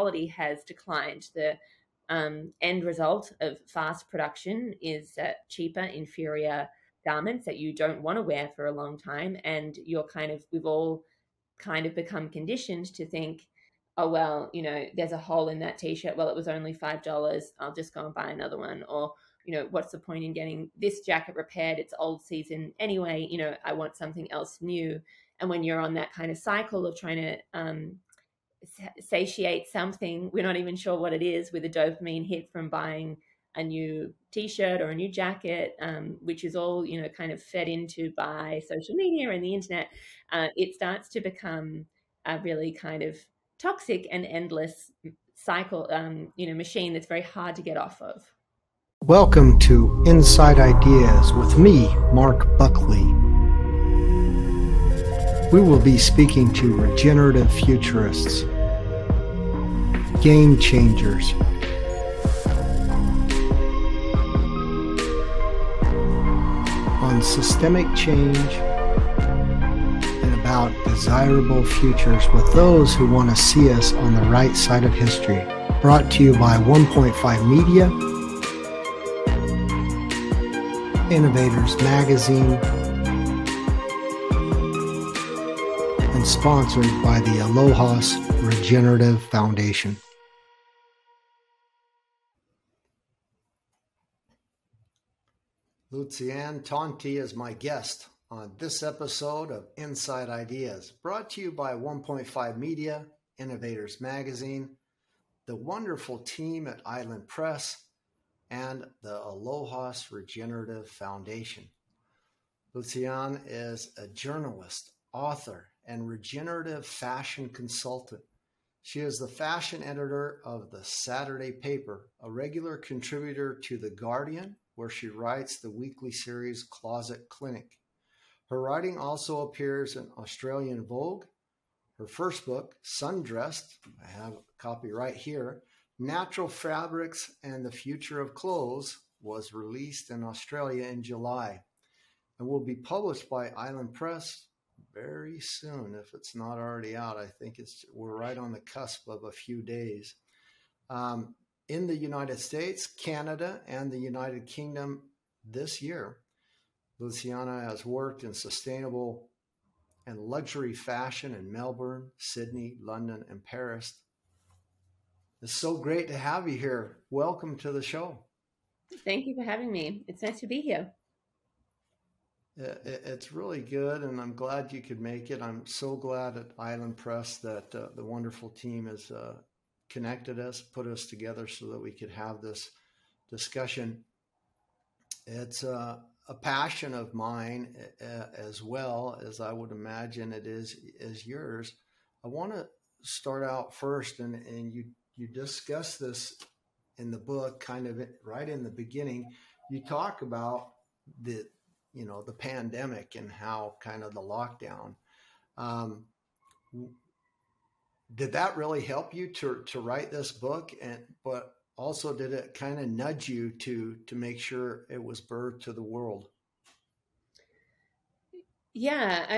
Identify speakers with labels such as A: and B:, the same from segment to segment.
A: quality has declined. The end result of fast production is cheaper, inferior garments that you don't want to wear for a long time. And we've all kind of become conditioned to think, oh, well, there's a hole in that t-shirt. Well, it was only $5. I'll just go and buy another one. Or, what's the point in getting this jacket repaired? It's old season anyway. I want something else new. And when you're on that kind of cycle of trying to satiate something, we're not even sure what it is, with a dopamine hit from buying a new t-shirt or a new jacket, which is all, kind of fed into by social media and the internet, it starts to become a really kind of toxic and endless cycle, machine that's very hard to get off of.
B: Welcome to Inside Ideas with me, Mark Buckley. We will be speaking to regenerative futurists, game changers, on systemic change and about desirable futures with those who want to see us on the right side of history. Brought to you by 1.5 Media, Innovators Magazine, and sponsored by the Alohas Regenerative Foundation. Luciane Tonti is my guest on this episode of Inside Ideas, brought to you by 1.5 Media, Innovators Magazine, the wonderful team at Island Press, and the Alohas Regenerative Foundation. Luciane is a journalist, author, and regenerative fashion consultant. She is the fashion editor of the Saturday Paper, a regular contributor to The Guardian, where she writes the weekly series Closet Clinic. Her writing also appears in Australian Vogue. Her first book, Sundressed, I have a copy right here, Natural Fabrics and the Future of Clothes, was released in Australia in July and will be published by Island Press very soon, if it's not already out. I think we're right on the cusp of a few days. In the United States, Canada, and the United Kingdom this year, Luciane has worked in sustainable and luxury fashion in Melbourne, Sydney, London, and Paris. It's so great to have you here. Welcome to the show.
A: Thank you for having me. It's nice to be here.
B: It's really good, and I'm glad you could make it. I'm so glad at Island Press that the wonderful team has connected us, put us together so that we could have this discussion. It's a passion of mine as well, as I would imagine it is yours. I want to start out first, and you discuss this in the book, kind of right in the beginning. You talk about the pandemic and how kind of the lockdown. Did that really help you to write this book? But also, did it kind of nudge you to make sure it was birthed to the world?
A: Yeah,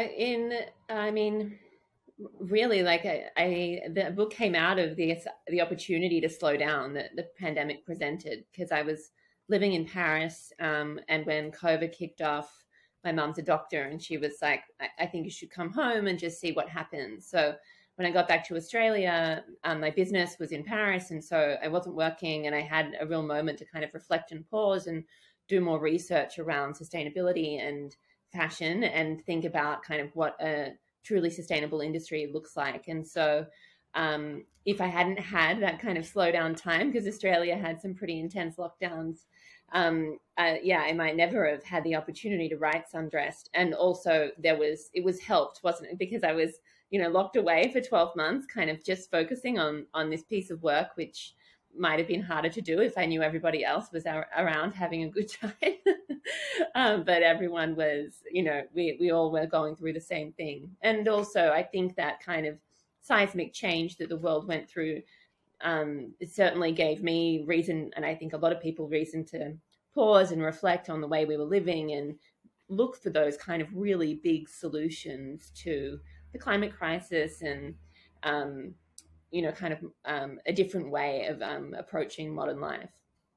A: really, like the book came out of the opportunity to slow down that the pandemic presented, because I was living in Paris, and when COVID kicked off, my mom's a doctor, and she was like, I think you should come home and just see what happens. So when I got back to Australia, my business was in Paris, and so I wasn't working, and I had a real moment to kind of reflect and pause and do more research around sustainability and fashion and think about kind of what a truly sustainable industry looks like. And so if I hadn't had that kind of slow down time, because Australia had some pretty intense lockdowns, I might never have had the opportunity to write Sundressed. And also it was helped, wasn't it? Because I was, locked away for 12 months, kind of just focusing on this piece of work, which might have been harder to do if I knew everybody else was around having a good time. But everyone was, we all were going through the same thing. And also I think that kind of seismic change that the world went through, it certainly gave me reason, and I think a lot of people reason, to pause and reflect on the way we were living and look for those kind of really big solutions to the climate crisis and kind of a different way of approaching modern life.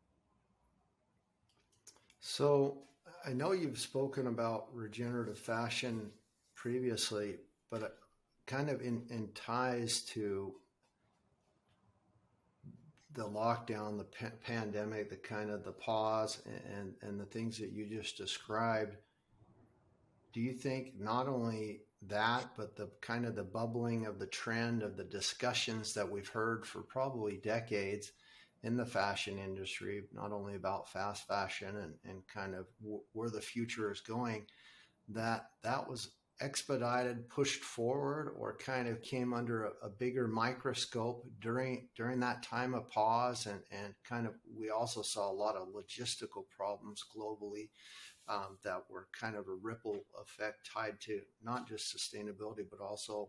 B: So I know you've spoken about regenerative fashion previously, but kind of in ties to the lockdown, the pandemic, the kind of the pause and the things that you just described, do you think not only that, but the kind of the bubbling of the trend of the discussions that we've heard for probably decades in the fashion industry, not only about fast fashion and kind of where the future is going, that was expedited, pushed forward, or kind of came under a bigger microscope during that time of pause, and kind of we also saw a lot of logistical problems globally that were kind of a ripple effect tied to not just sustainability but also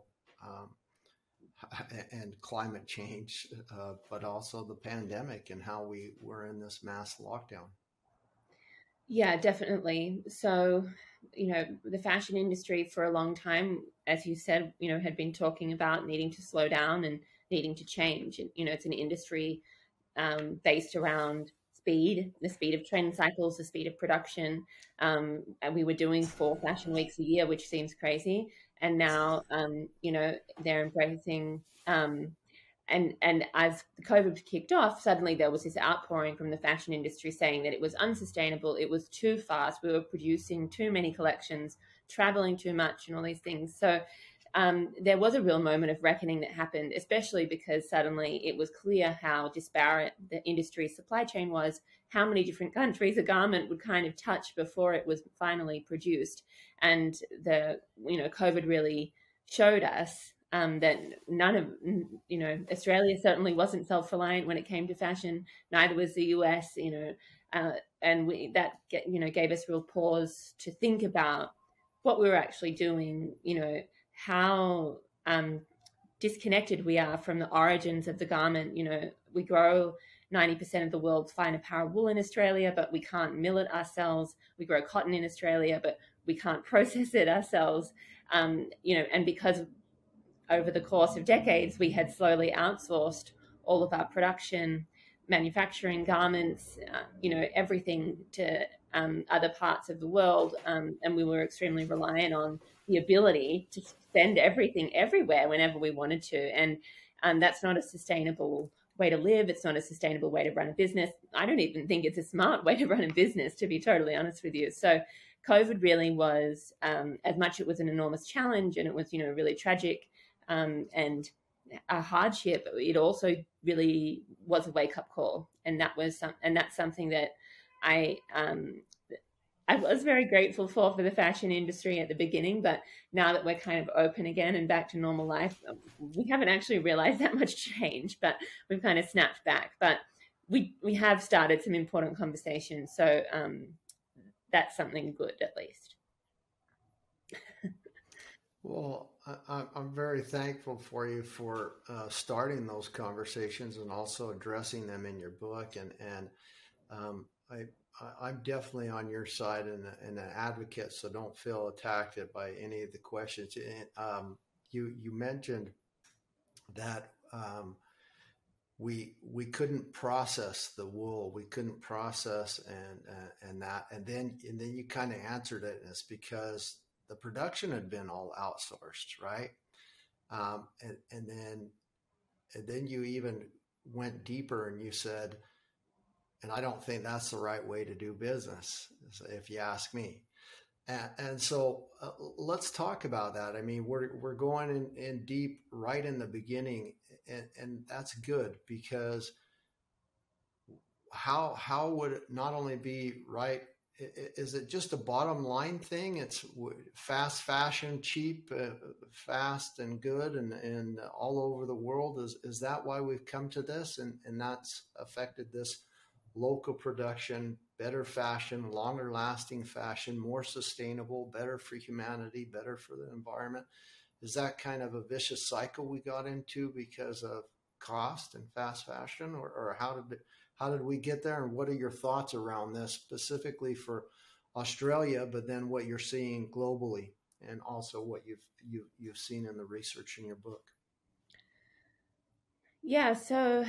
B: and climate change, but also the pandemic and how we were in this mass lockdown.
A: Yeah, definitely. So, the fashion industry for a long time, as you said, had been talking about needing to slow down and needing to change. And, it's an industry based around speed, the speed of trend cycles, the speed of production. And we were doing 4 fashion weeks a year, which seems crazy. And now, they're embracing and as the COVID kicked off, suddenly there was this outpouring from the fashion industry saying that it was unsustainable, it was too fast, we were producing too many collections, traveling too much, and all these things. So there was a real moment of reckoning that happened, especially because suddenly it was clear how disparate the industry's supply chain was, how many different countries a garment would kind of touch before it was finally produced. And COVID really showed us that none of, Australia certainly wasn't self-reliant when it came to fashion. Neither was the US, and that gave us real pause to think about what we were actually doing, how disconnected we are from the origins of the garment. We grow 90% of the world's fine apparel wool in Australia, but we can't mill it ourselves. We grow cotton in Australia, but we can't process it ourselves. And because over the course of decades, we had slowly outsourced all of our production, manufacturing, garments, everything to other parts of the world. And we were extremely reliant on the ability to send everything everywhere whenever we wanted to. And that's not a sustainable way to live. It's not a sustainable way to run a business. I don't even think it's a smart way to run a business, to be totally honest with you. So COVID really was, as much it was an enormous challenge and it was, really tragic, and a hardship, it also really was a wake-up call, and that's something that I was very grateful for the fashion industry at the beginning. But now that we're kind of open again and back to normal life, we haven't actually realized that much change, but we've kind of snapped back. But we have started some important conversations, so that's something good, at least.
B: Well, I'm very thankful for you for starting those conversations and also addressing them in your book. And I'm definitely on your side and an advocate, so don't feel attacked by any of the questions. You mentioned that we couldn't process the wool, we couldn't process and then you kind of answered it, and it's because the production had been all outsourced, right? And then you even went deeper and you said, and I don't think that's the right way to do business, if you ask me. And so let's talk about that. I mean, we're going in deep right in the beginning, and that's good, because how would it not only be right? Is it just a bottom line thing? It's fast fashion, cheap, fast and good, and all over the world. Is that why we've come to this? And that's affected this local production, better fashion, longer lasting fashion, more sustainable, better for humanity, better for the environment. Is that kind of a vicious cycle we got into because of cost and fast fashion, or how did we get there, and what are your thoughts around this specifically for Australia, but then what you're seeing globally, and also what you've seen in the research in your book?
A: Yeah, so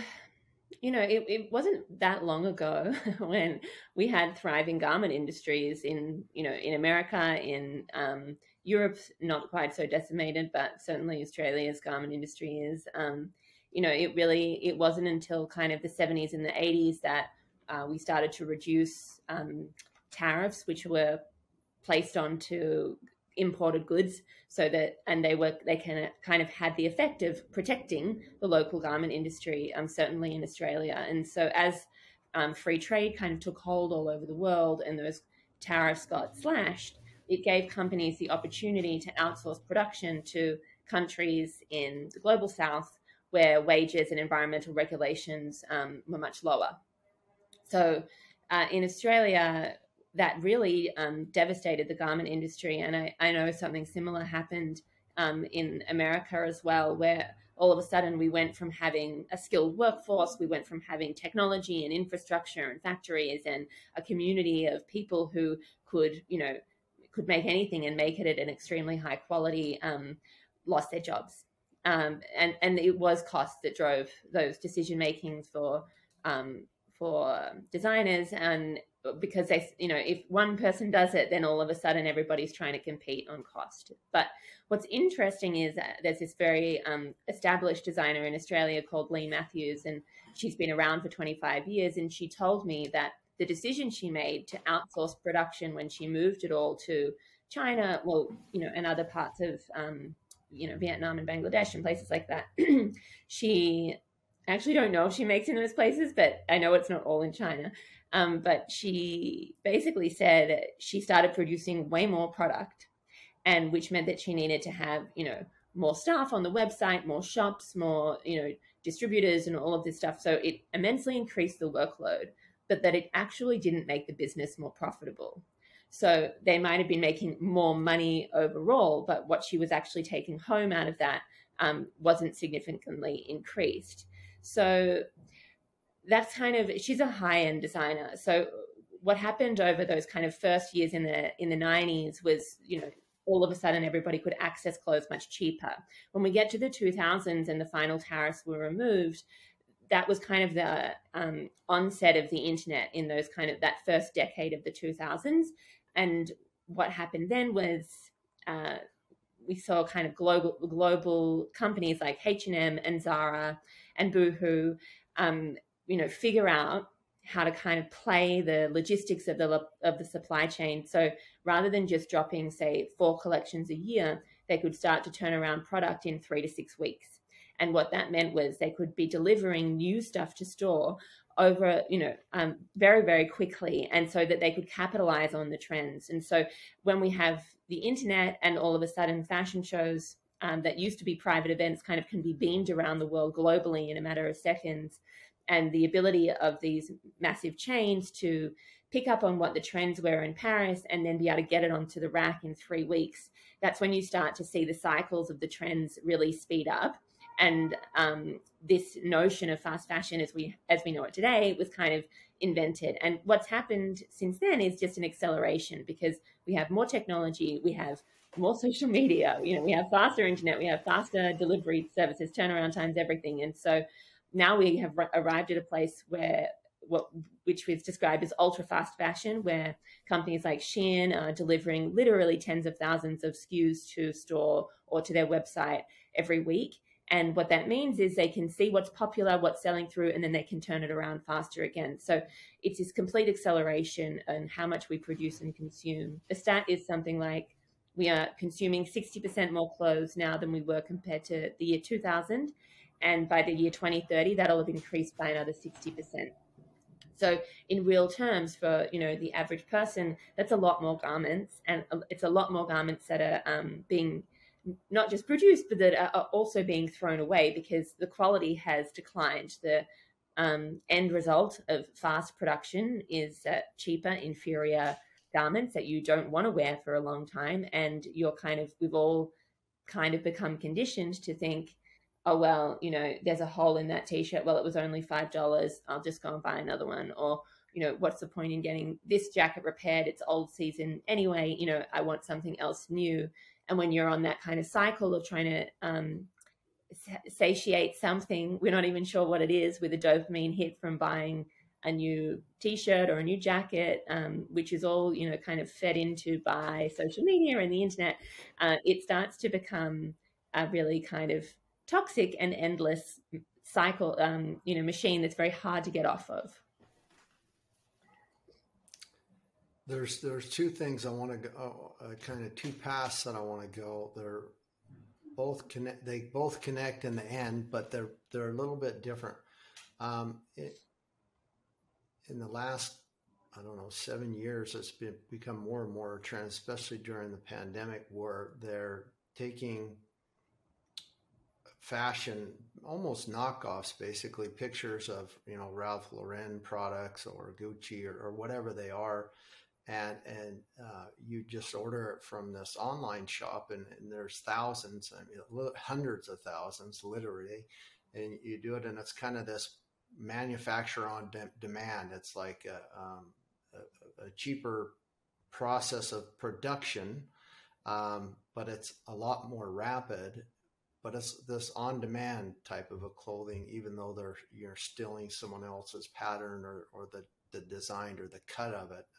A: it wasn't that long ago when we had thriving garment industries in America, in Europe's not quite so decimated, but certainly Australia's garment industry is. It wasn't until kind of the 70s and the 80s that we started to reduce tariffs, which were placed onto imported goods, so that and they can kind of had the effect of protecting the local garment industry, certainly in Australia. And so as free trade kind of took hold all over the world and those tariffs got slashed, it gave companies the opportunity to outsource production to countries in the global south where wages and environmental regulations were much lower. So in Australia, that really devastated the garment industry. And I know something similar happened in America as well, where all of a sudden we went from having a skilled workforce, we went from having technology and infrastructure and factories and a community of people who could make anything and make it at an extremely high quality, lost their jobs. And it was cost that drove those decision makings for designers. And because if one person does it, then all of a sudden everybody's trying to compete on cost. But what's interesting is that there's this very established designer in Australia called Lee Matthews, and she's been around for 25 years. And she told me that the decision she made to outsource production when she moved it all to China, and other parts of Vietnam and Bangladesh and places like that, she I actually don't know if she makes in those places, but I know it's not all in China. But she basically said she started producing way more product, and which meant that she needed to have, more staff on the website, more shops, more, distributors and all of this stuff. So it immensely increased the workload, but that it actually didn't make the business more profitable. So they might have been making more money overall, but what she was actually taking home out of that wasn't significantly increased. So that's she's a high-end designer. So what happened over those kind of first years in the 90s was, all of a sudden everybody could access clothes much cheaper. When we get to the 2000s and the final tariffs were removed, that was kind of the onset of the internet in those that first decade of the 2000s. And what happened then was we saw kind of global companies like H&M and Zara and Boohoo, figure out how to kind of play the logistics of the supply chain. So rather than just dropping, say, 4 collections a year, they could start to turn around product in 3 to 6 weeks. And what that meant was they could be delivering new stuff to store over, very, very quickly, and so that they could capitalize on the trends. And so when we have the internet and all of a sudden fashion shows that used to be private events kind of can be beamed around the world globally in a matter of seconds, and the ability of these massive chains to pick up on what the trends were in Paris and then be able to get it onto the rack in 3 weeks, that's when you start to see the cycles of the trends really speed up. And this notion of fast fashion as we know it today was kind of invented. And what's happened since then is just an acceleration, because we have more technology, we have more social media, we have faster internet, we have faster delivery services, turnaround times, everything. And so now we have arrived at a place where which we've described as ultra fast fashion, where companies like Shein are delivering literally tens of thousands of SKUs to store or to their website every week. And what that means is they can see what's popular, what's selling through, and then they can turn it around faster again. So it's this complete acceleration in how much we produce and consume. The stat is something like we are consuming 60% more clothes now than we were compared to the year 2000. And by the year 2030, that'll have increased by another 60%. So in real terms, for the average person, that's a lot more garments, and it's a lot more garments that are being not just produced, but that are also being thrown away because the quality has declined. The end result of fast production is cheaper, inferior garments that you don't want to wear for a long time, and we've all kind of become conditioned to think, oh, well, there's a hole in that t-shirt. Well, it was only $5. I'll just go and buy another one. Or, what's the point in getting this jacket repaired? It's old season anyway. I want something else new. And when you're on that kind of cycle of trying to satiate something, we're not even sure what it is, with a dopamine hit from buying a new t-shirt or a new jacket, which is all, kind of fed into by social media and the internet, it starts to become a really kind of toxic and endless cycle, machine that's very hard to get off of.
B: There's two things I want to go, kind of two paths that I want to go. They're both connect. They both connect in the end, but they're a little bit different. In the last, 7 years, it's become more and more a trend, especially during the pandemic, where they're taking fashion, almost knockoffs, basically pictures of, Ralph Lauren products or Gucci or whatever they are. And you just order it from this online shop, and there's thousands, hundreds of thousands, literally, and you do it, and it's kind of this manufacture on demand. It's like a cheaper process of production, but it's a lot more rapid. But it's this on-demand type of a clothing, even though you're stealing someone else's pattern or the design or the cut of it.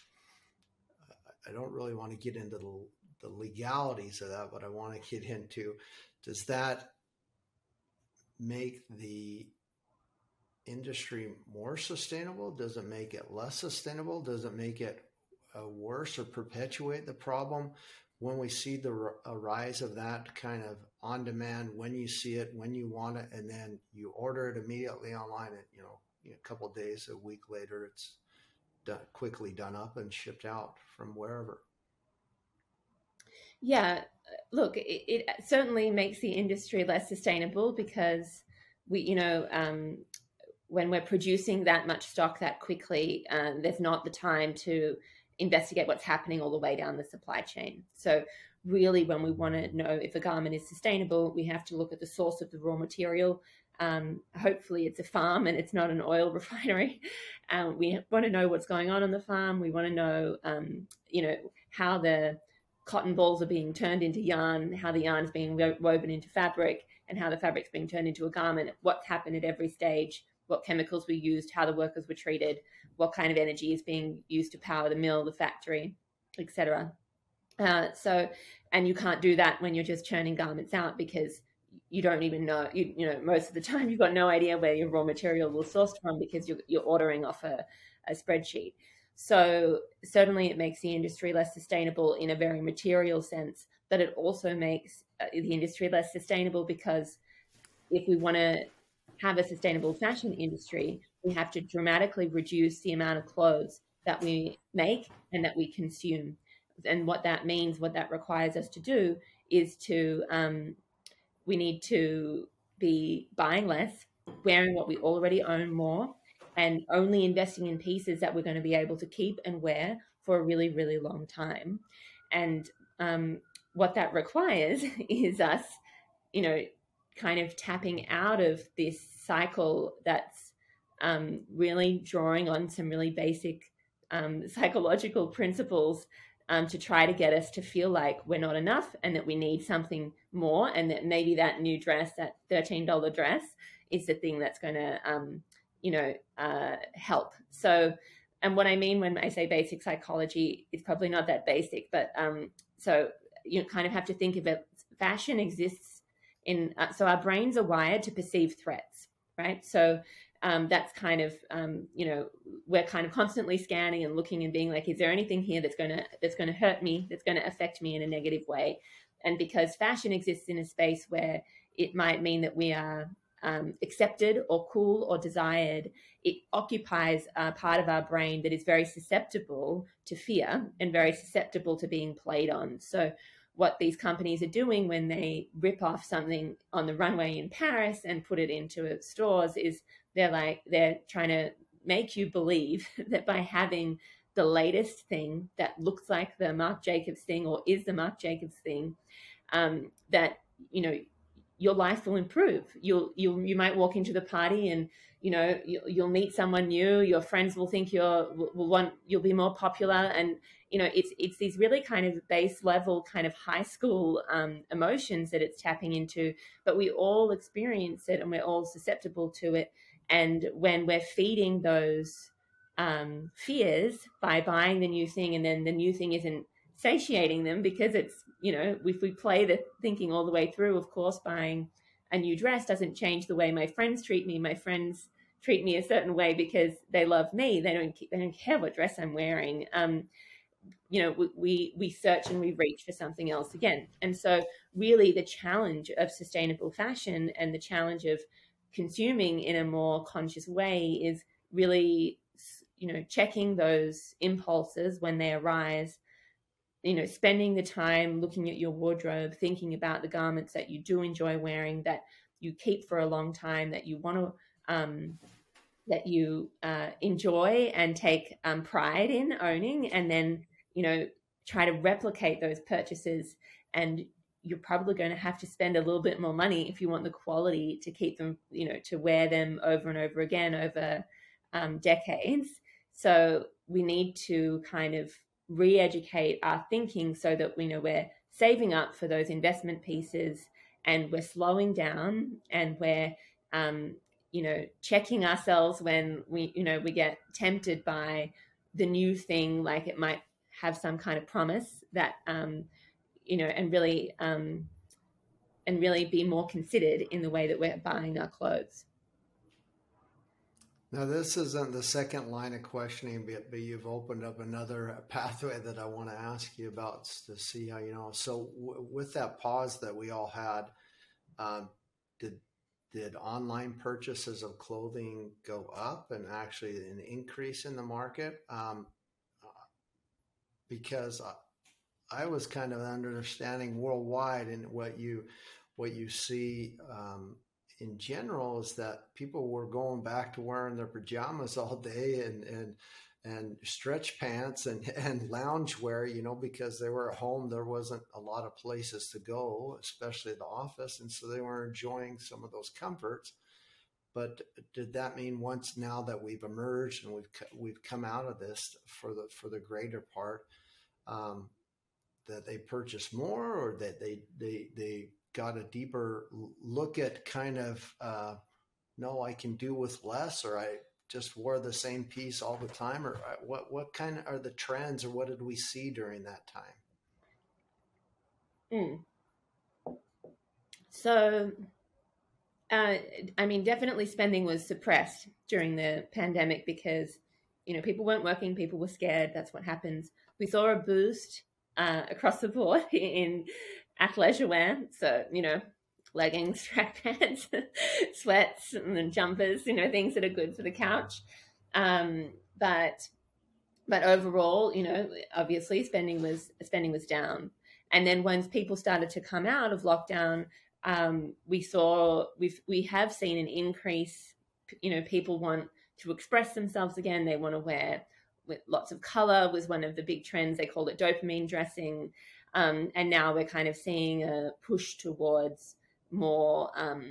B: I don't really want to get into the legalities of that, but I want to get into, does that make the industry more sustainable? Does it make it less sustainable? Does it make it worse or perpetuate the problem when we see the rise of that kind of on demand, when you see it, when you want it, and then you order it immediately online, and a couple of days, a week later, it's quickly done up and shipped out from wherever?
A: Yeah, look, it certainly makes the industry less sustainable, because we, when we're producing that much stock that quickly, there's not the time to investigate what's happening all the way down the supply chain. So really, when we want to know if a garment is sustainable, we have to look at the source of the raw material. Hopefully it's a farm and it's not an oil refinery. We want to know what's going on the farm. We want to know, how the cotton balls are being turned into yarn, how the yarn is being woven into fabric, and how the fabric's being turned into a garment, what's happened at every stage, what chemicals were used, how the workers were treated, what kind of energy is being used to power the mill, the factory, etc. And you can't do that when you're just churning garments out, because you don't even know, most of the time you've got no idea where your raw material was sourced from, because you're ordering off a spreadsheet. So certainly it makes the industry less sustainable in a very material sense, but it also makes the industry less sustainable, because if we want to have a sustainable fashion industry, we have to dramatically reduce the amount of clothes that we make and that we consume. And what that means, what that requires us to do, is we need to be buying less, wearing what we already own more, and only investing in pieces that we're going to be able to keep and wear for a really, really long time. And what that requires is us, kind of tapping out of this cycle that's really drawing on some really basic psychological principles to try to get us to feel like we're not enough and that we need something more, and that maybe that new dress, that $13 dress, is the thing that's going to, help. So, and what I mean when I say basic psychology, it's probably not that basic, but so you kind of have to think of it. Fashion exists in, so our brains are wired to perceive threats, right? So that's kind of, we're kind of constantly scanning and looking and being like, is there anything here that's going to hurt me, that's going to affect me in a negative way? And because fashion exists in a space where it might mean that we are accepted or cool or desired, it occupies a part of our brain that is very susceptible to fear and very susceptible to being played on. So what these companies are doing when they rip off something on the runway in Paris and put it into stores is they're trying to make you believe that by having the latest thing that looks like the Marc Jacobs thing or is the Marc Jacobs thing, that your life will improve. You might walk into the party and you'll meet someone new, your friends will think you'll be more popular. And it's these really kind of base level kind of high school emotions that it's tapping into, but we all experience it and we're all susceptible to it. And when we're feeding those fears by buying the new thing, and then the new thing isn't satiating them, because it's, if we play the thinking all the way through, of course, buying a new dress doesn't change the way my friends treat me. My friends treat me a certain way because they love me. They don't care what dress I'm wearing. We search and we reach for something else again. And so really the challenge of sustainable fashion and the challenge of consuming in a more conscious way is really, checking those impulses when they arise, spending the time looking at your wardrobe, thinking about the garments that you do enjoy wearing, that you keep for a long time, that you want to, that you enjoy and take pride in owning, and then, try to replicate those purchases. And you're probably going to have to spend a little bit more money if you want the quality to keep them, to wear them over and over again over decades. So we need to kind of re-educate our thinking so that we're saving up for those investment pieces, and we're slowing down, and we're checking ourselves when we get tempted by the new thing, like it might have some kind of promise that and really be more considered in the way that we're buying our clothes.
B: Now, this isn't the second line of questioning, but you've opened up another pathway that I want to ask you about to see how you know. So with that pause that we all had, did online purchases of clothing go up and actually an increase in the market? Because I was kind of understanding worldwide, and what you see in general is that people were going back to wearing their pajamas all day and stretch pants and lounge wear, because they were at home. There wasn't a lot of places to go, especially the office. And so they were enjoying some of those comforts. But did that mean once now that we've emerged and we've come out of this for the greater part, that they purchase more, or that they got a deeper look at kind of, no, I can do with less, or I just wore the same piece all the time, or what kind of are the trends, or what did we see during that time?
A: So, definitely spending was suppressed during the pandemic because, people weren't working, people were scared. That's what happens. We saw a boost across the board in athleisure wear. So, leggings, track pants, sweats, and then jumpers, things that are good for the couch. But overall, obviously spending was down. And then once people started to come out of lockdown, we have seen an increase. People want to express themselves again. They want to wear with lots of color was one of the big trends. They called it dopamine dressing. And now we're kind of seeing a push towards more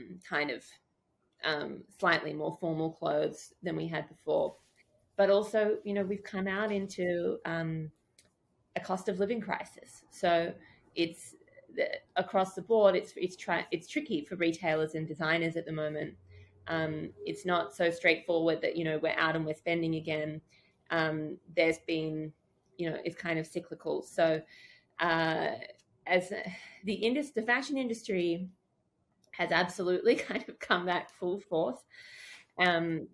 A: slightly more formal clothes than we had before. But also, we've come out into a cost of living crisis. So it's across the board. It's tricky for retailers and designers at the moment. It's not so straightforward that we're out and we're spending again. There's been, it's kind of cyclical. So as the fashion industry has absolutely kind of come back full force, and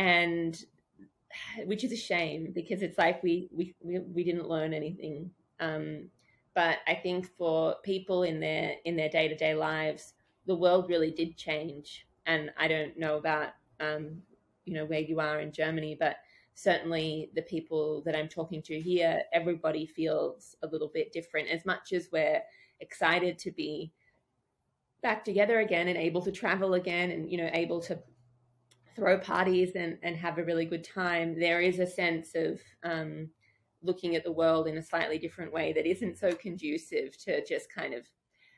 A: which is a shame because it's like we didn't learn anything. But I think for people in their day-to-day lives, the world really did change. And I don't know about where you are in Germany, but certainly the people that I'm talking to here, everybody feels a little bit different. As much as we're excited to be back together again and able to travel again and, able to throw parties and have a really good time, there is a sense of looking at the world in a slightly different way that isn't so conducive to just kind of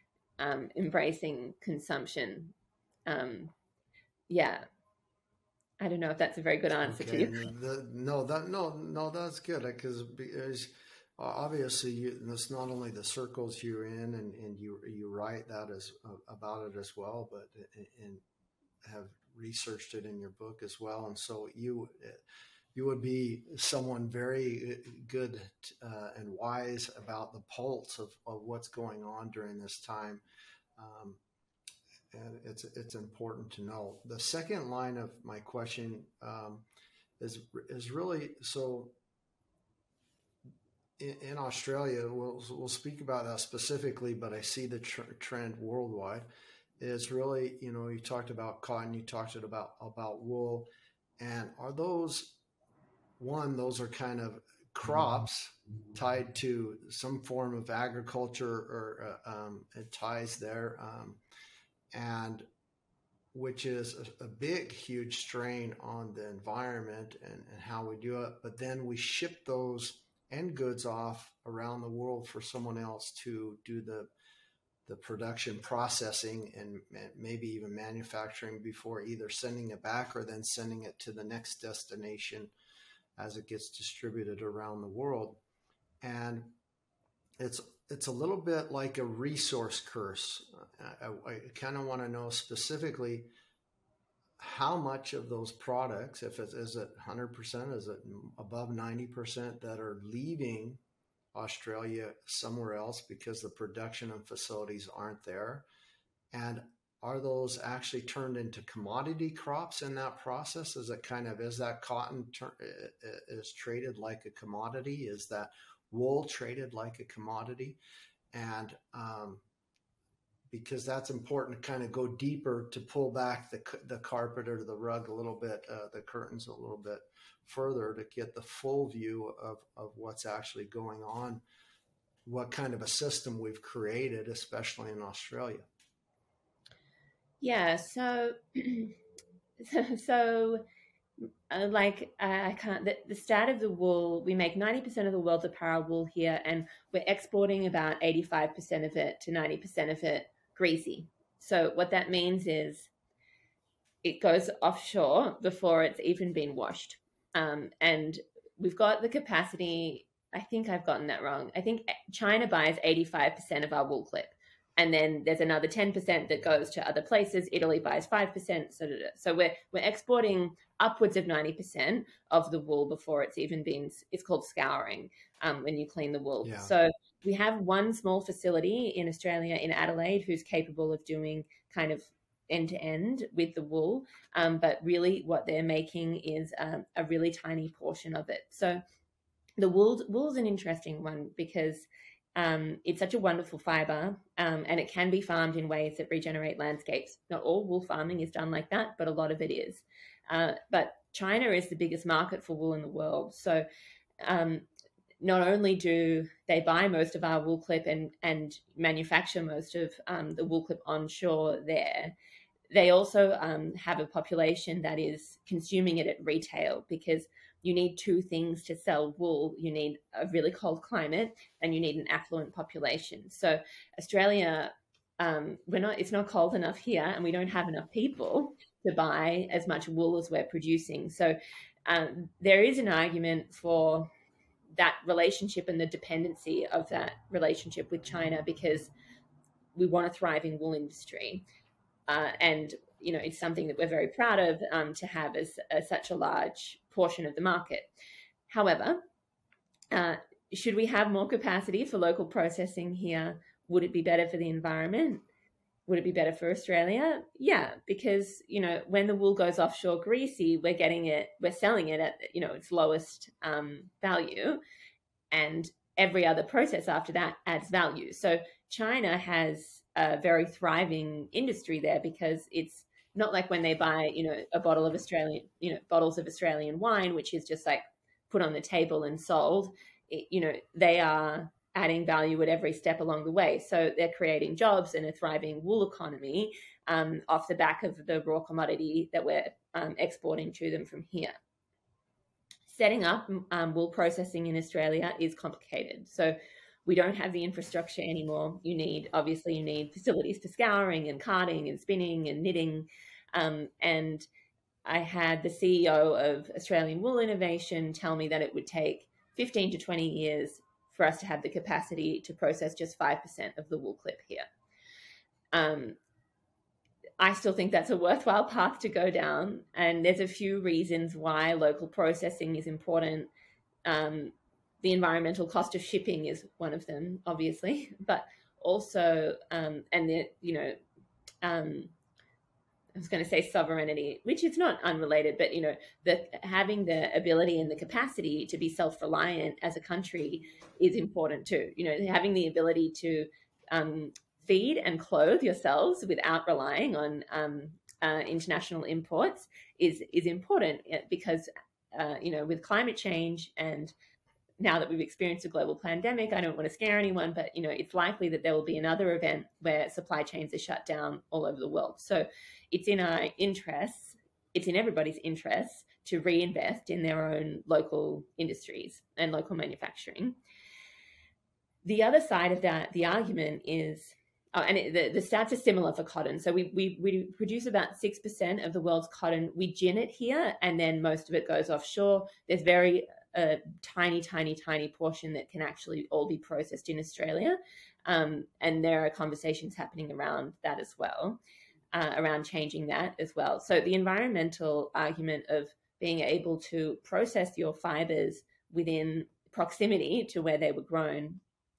A: embracing consumption. Yeah. I don't know if that's a very good answer to
B: Okay,
A: you.
B: no, that's good because obviously it's not only the circles you're in, and you write that as about it as well, but and have researched it in your book as well, and so you would be someone very good and wise about the pulse of what's going on during this time. Um, and it's important to know. The second line of my question is really so. In Australia, we'll speak about that specifically, but I see the trend worldwide. Is really, you talked about cotton, you talked about wool, and are those are kind of crops tied to some form of agriculture, or it ties there, and which is a big, huge strain on the environment and how we do it. But then we ship those end goods off around the world for someone else to do the production, processing, and maybe even manufacturing before either sending it back or then sending it to the next destination as it gets distributed around the world. And it's a little bit like a resource curse. I kind of want to know specifically how much of those products, is it 100%, is it above 90%, that are leaving Australia somewhere else because the production and facilities aren't there? And are those actually turned into commodity crops in that process? Is that cotton is traded like a commodity? Is that wool traded like a commodity? And because that's important to kind of go deeper, to pull back the carpet or the rug a little bit, the curtains a little bit further, to get the full view of what's actually going on, what kind of a system we've created, especially in Australia.
A: Yeah, so I can't. The stat of the wool, we make 90% of the world's apparel wool here, and we're exporting about 85% of it to 90% of it greasy. So what that means is it goes offshore before it's even been washed. And we've got the capacity. I think I've gotten that wrong. I think China buys 85% of our wool clip. And then there's another 10% that goes to other places. Italy buys 5%. So we're exporting upwards of 90% of the wool before it's even been, it's called scouring, when you clean the wool.
B: Yeah.
A: So we have one small facility in Australia, in Adelaide, who's capable of doing kind of end to end with the wool. But really what they're making is a really tiny portion of it. So the wool's an interesting one because it's such a wonderful fiber, and it can be farmed in ways that regenerate landscapes. Not all wool farming is done like that, but a lot of it is. But China is the biggest market for wool in the world. So not only do they buy most of our wool clip and manufacture most of the wool clip onshore there, they also have a population that is consuming it at retail, because you need two things to sell wool. You need a really cold climate and you need an affluent population. So Australia, it's not cold enough here, and we don't have enough people to buy as much wool as we're producing. So there is an argument for that relationship and the dependency of that relationship with China, because we want a thriving wool industry. And it's something that we're very proud of, to have as such a large portion of the market. However, should we have more capacity for local processing here? Would it be better for the environment? Would it be better for Australia? Yeah, because when the wool goes offshore greasy, we're selling it at its lowest value, and every other process after that adds value. So China has a very thriving industry there, because it's not like when they buy, a bottle of bottles of Australian wine, which is just like put on the table and sold. They are adding value at every step along the way. So they're creating jobs and a thriving wool economy off the back of the raw commodity that we're exporting to them from here. Setting up wool processing in Australia is complicated. So we don't have the infrastructure anymore. You need facilities for scouring and carding and spinning and knitting. And I had the CEO of Australian Wool Innovation tell me that it would take 15 to 20 years for us to have the capacity to process just 5% of the wool clip here. I still think that's a worthwhile path to go down. And there's a few reasons why local processing is important. The environmental cost of shipping is one of them, obviously, but also, and I was going to say sovereignty, which is not unrelated, but having the ability and the capacity to be self-reliant as a country is important too. Having the ability to feed and clothe yourselves without relying on international imports is important, because with climate change, and now that we've experienced a global pandemic, I don't want to scare anyone, but it's likely that there will be another event where supply chains are shut down all over the world. So it's in our interests, it's in everybody's interests to reinvest in their own local industries and local manufacturing. The other side of that, the argument is, the stats are similar for cotton. So we produce about 6% of the world's cotton. We gin it here, and then most of it goes offshore. There's a tiny portion that can actually all be processed in Australia. And there are conversations happening around that as well, around changing that as well. So the environmental argument of being able to process your fibers within proximity to where they were grown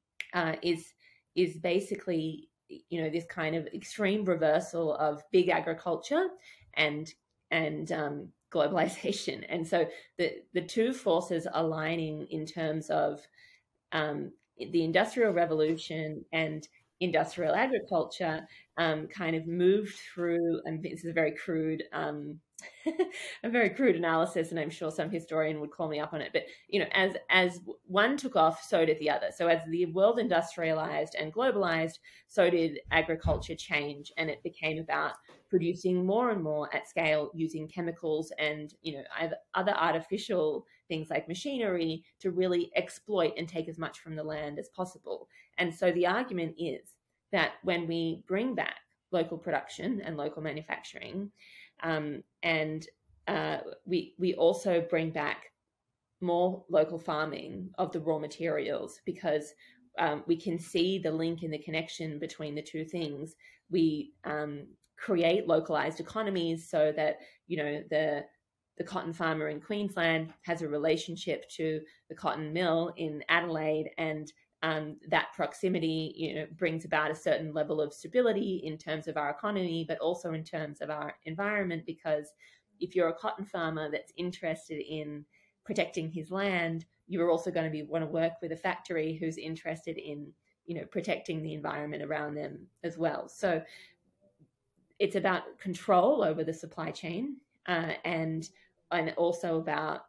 A: is basically, this kind of extreme reversal of big agriculture and globalization. And so the two forces aligning in terms of the Industrial Revolution and industrial agriculture kind of moved through, and this is a very crude analysis, and I'm sure some historian would call me up on it, but as one took off, so did the other. So as the world industrialized and globalized, so did agriculture change, and it became about producing more and more at scale using chemicals and other artificial things like machinery to really exploit and take as much from the land as possible. And so the argument is that when we bring back local production and local manufacturing, and we also bring back more local farming of the raw materials, because we can see the link and the connection between the two things. We create localized economies so that the cotton farmer in Queensland has a relationship to the cotton mill in Adelaide, and that proximity brings about a certain level of stability in terms of our economy, but also in terms of our environment, because if you're a cotton farmer that's interested in protecting his land, you're also going to want to work with a factory who's interested in protecting the environment around them as well. So it's about control over the supply chain, and also about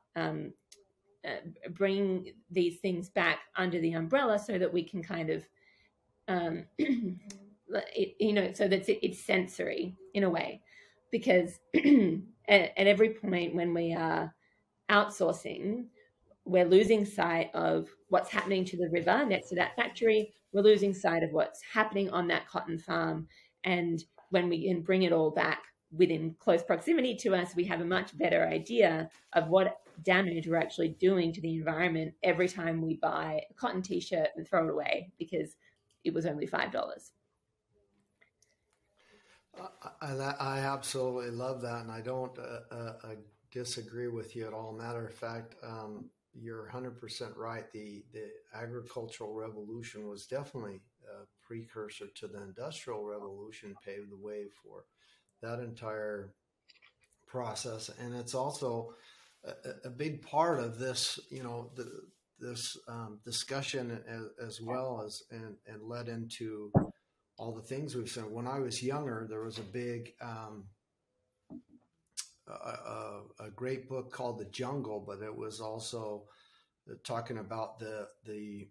A: bring these things back under the umbrella so that we can kind of, so that it's sensory in a way, because at every point when we are outsourcing, we're losing sight of what's happening to the river next to that factory. We're losing sight of what's happening on that cotton farm. And when we can bring it all back within close proximity to us, we have a much better idea of what damage we're actually doing to the environment every time we buy a cotton t-shirt and throw it away because it was only $5.
B: I absolutely love that, and I don't disagree with you at all. Matter of fact, you're 100% right. The agricultural revolution was definitely a precursor to the Industrial Revolution, paved the way for that entire process. And it's also a big part of this, this discussion as well as, and led into all the things we've said. When I was younger, there was a big, a great book called The Jungle, but it was also talking about the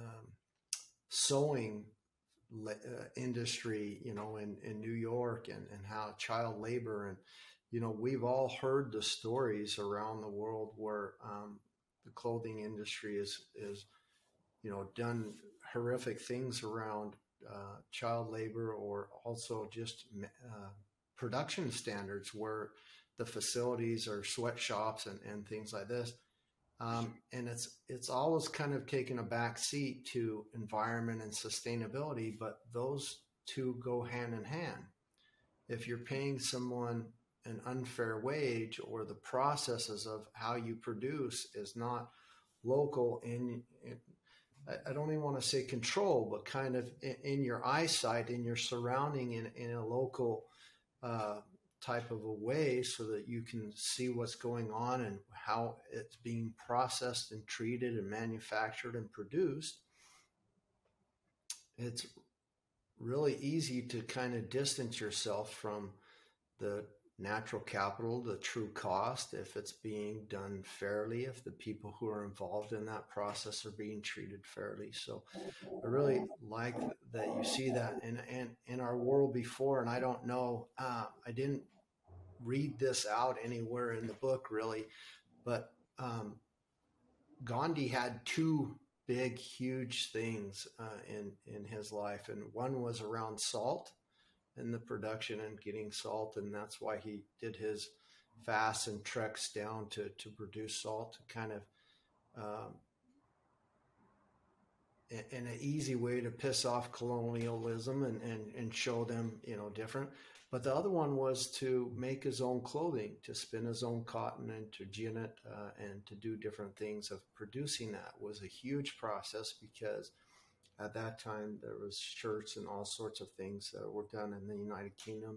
B: sewing industry, in New York, and how child labor, and we've all heard the stories around the world where the clothing industry is done horrific things around child labor, or also just production standards where the facilities or sweatshops and things like this. And it's always kind of taken a back seat to environment and sustainability, but those two go hand in hand. If you're paying someone an unfair wage, or the processes of how you produce is not local I don't even want to say control, but kind of in your eyesight, in your surrounding, in a local type of a way, so that you can see what's going on and how it's being processed and treated and manufactured and produced, it's really easy to kind of distance yourself from the natural capital, the true cost, if it's being done fairly, if the people who are involved in that process are being treated fairly. So I really like that you see that in our world before. And I don't know, I didn't read this out anywhere in the book really, but Gandhi had two big, huge things in his life. And one was around salt and the production and getting salt. And that's why he did his fasts and treks down to produce salt, to kind of in an easy way to piss off colonialism and show them, different. But the other one was to make his own clothing, to spin his own cotton and to gin it and to do different things. Of producing that was a huge process, because at that time there was shirts and all sorts of things that were done in the United Kingdom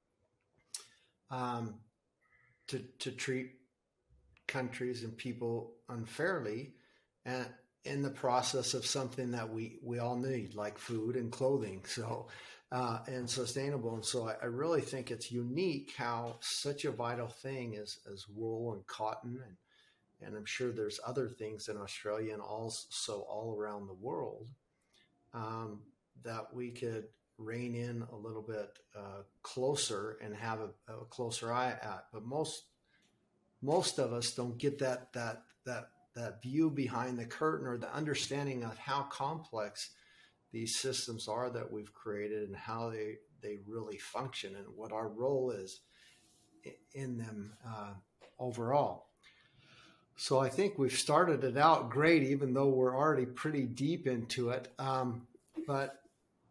B: to treat countries and people unfairly, and in the process of something that we all need, like food and clothing. So and sustainable. And so I really think it's unique how such a vital thing as wool and cotton, and I'm sure there's other things in Australia and also all around the world, that we could rein in a little bit closer and have a closer eye at. But most of us don't get that view behind the curtain, or the understanding of how complex these systems are that we've created, and how they really function, and what our role is in them overall. So I think we've started it out great, even though we're already pretty deep into it. But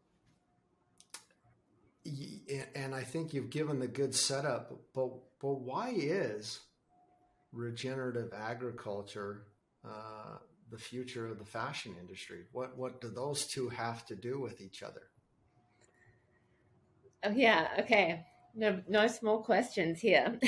B: I think you've given the good setup. But why is regenerative agriculture the future of the fashion industry? What do those two have to do with each other?
A: Oh yeah, okay. No small questions here.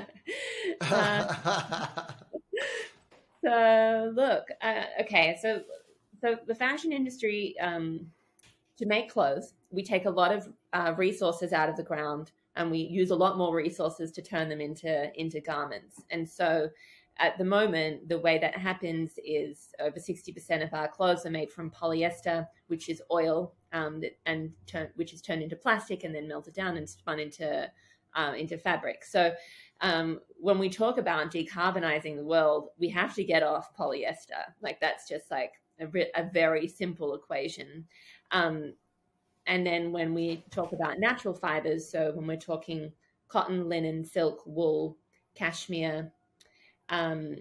A: So look, okay, so the fashion industry, to make clothes, we take a lot of resources out of the ground, and we use a lot more resources to turn them into garments. And so at the moment, the way that happens is over 60% of our clothes are made from polyester, which is oil, which is turned into plastic and then melted down and spun into fabric. So when we talk about decarbonizing the world, we have to get off polyester. Like, that's just like a very simple equation. And then when we talk about natural fibers, so when we're talking cotton, linen, silk, wool, cashmere, and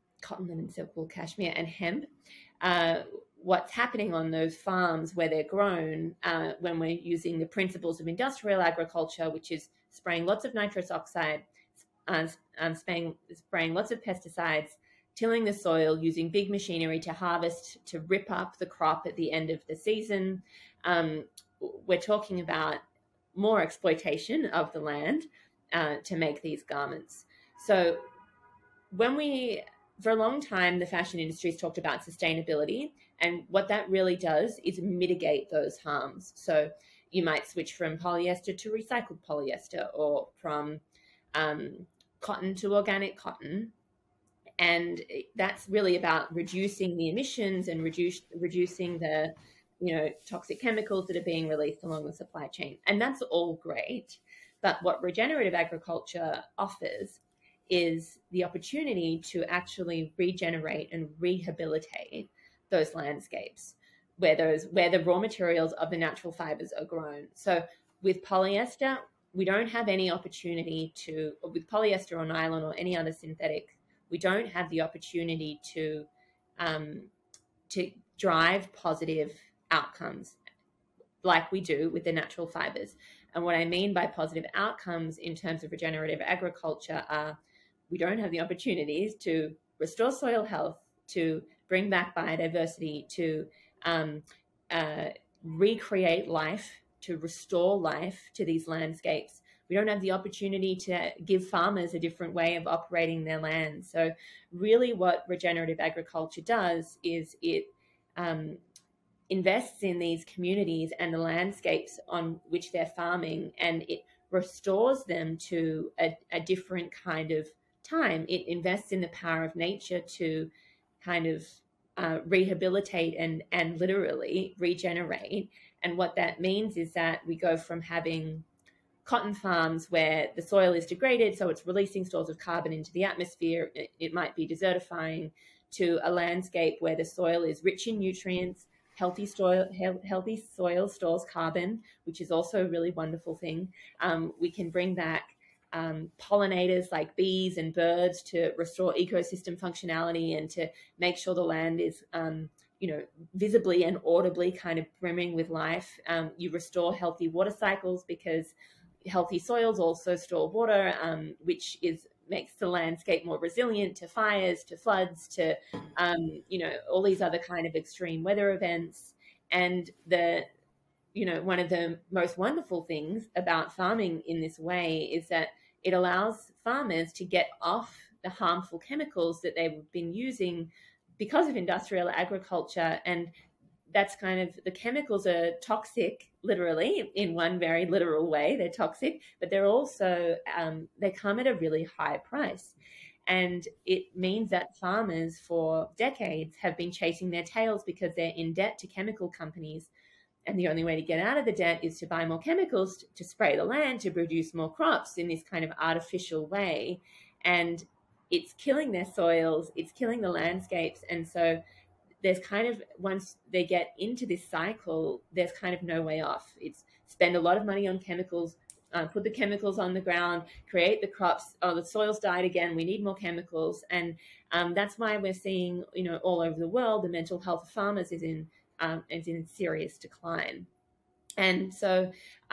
A: hemp, what's happening on those farms where they're grown, when we're using the principles of industrial agriculture, which is spraying lots of nitrous oxide, spraying lots of pesticides, tilling the soil, using big machinery to harvest, to rip up the crop at the end of the season. We're talking about more exploitation of the land to make these garments. So for a long time, the fashion industry has talked about sustainability, and what that really does is mitigate those harms. So you might switch from polyester to recycled polyester, or from cotton to organic cotton. And that's really about reducing the emissions and reducing the toxic chemicals that are being released along the supply chain. And that's all great. But what regenerative agriculture offers is the opportunity to actually regenerate and rehabilitate those landscapes where the raw materials of the natural fibers are grown. So with polyester, we don't have any opportunity to, with polyester or nylon or any other synthetic, we don't have the opportunity um, to drive positive outcomes like we do with the natural fibers. And what I mean by positive outcomes in terms of regenerative agriculture are we don't have the opportunities to restore soil health, to bring back biodiversity, to um, recreate life, to restore life to these landscapes. We don't have the opportunity to give farmers a different way of operating their land. So really what regenerative agriculture does is it invests in these communities and the landscapes on which they're farming, and it restores them to a different kind of time. It invests in the power of nature to kind of rehabilitate and literally regenerate. And what that means is that we go from having cotton farms where the soil is degraded, so it's releasing stores of carbon into the atmosphere, it might be desertifying, to a landscape where the soil is rich in nutrients. Healthy soil stores carbon, which is also a really wonderful thing. We can bring back pollinators like bees and birds to restore ecosystem functionality and to make sure the land is, visibly and audibly kind of brimming with life. You restore healthy water cycles because healthy soils also store water, which makes the landscape more resilient to fires, to floods, to all these other kind of extreme weather events. And one of the most wonderful things about farming in this way is that it allows farmers to get off the harmful chemicals that they've been using because of industrial agriculture. And that's kind of, the chemicals are toxic, literally, in one very literal way. They're toxic, but they're also, they come at a really high price. And it means that farmers for decades have been chasing their tails because they're in debt to chemical companies. And the only way to get out of the debt is to buy more chemicals to spray the land, to produce more crops in this kind of artificial way. And it's killing their soils, it's killing the landscapes. And so there's kind of, once they get into this cycle, there's kind of no way off. It's spend a lot of money on chemicals, put the chemicals on the ground, create the crops. Oh, the soil's died again. We need more chemicals. And that's why we're seeing, all over the world, the mental health of farmers is in serious decline. And so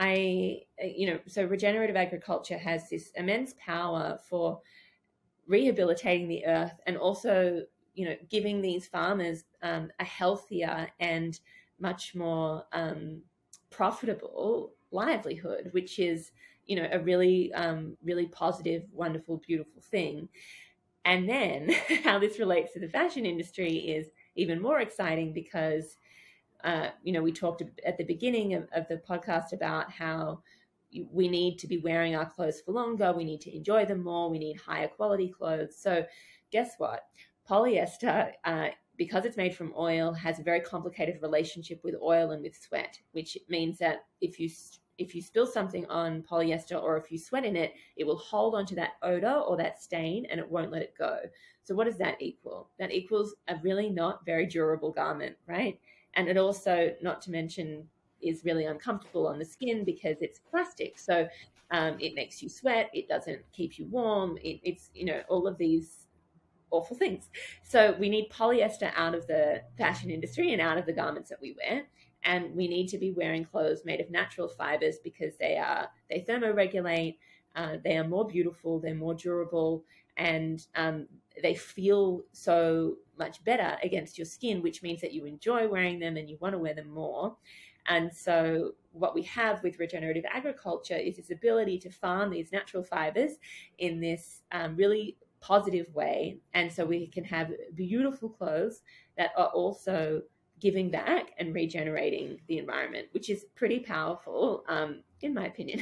A: so regenerative agriculture has this immense power for rehabilitating the earth and also giving these farmers a healthier and much more profitable livelihood, which is, a really, really positive, wonderful, beautiful thing. And then how this relates to the fashion industry is even more exciting because, we talked at the beginning of the podcast about how we need to be wearing our clothes for longer. We need to enjoy them more. We need higher quality clothes. So guess what? Polyester, because it's made from oil, has a very complicated relationship with oil and with sweat, which means that if you spill something on polyester or if you sweat in it, it will hold onto that odor or that stain and it won't let it go. So what does that equal? That equals a really not very durable garment, right? And it also, not to mention, is really uncomfortable on the skin because it's plastic. So it makes you sweat. It doesn't keep you warm. It's all of these awful things. So we need polyester out of the fashion industry and out of the garments that we wear. And we need to be wearing clothes made of natural fibers because they thermoregulate, they are more beautiful, they're more durable, and they feel so much better against your skin, which means that you enjoy wearing them and you want to wear them more. And so what we have with regenerative agriculture is this ability to farm these natural fibers in this really positive way. And so we can have beautiful clothes that are also giving back and regenerating the environment, which is pretty powerful, in my opinion.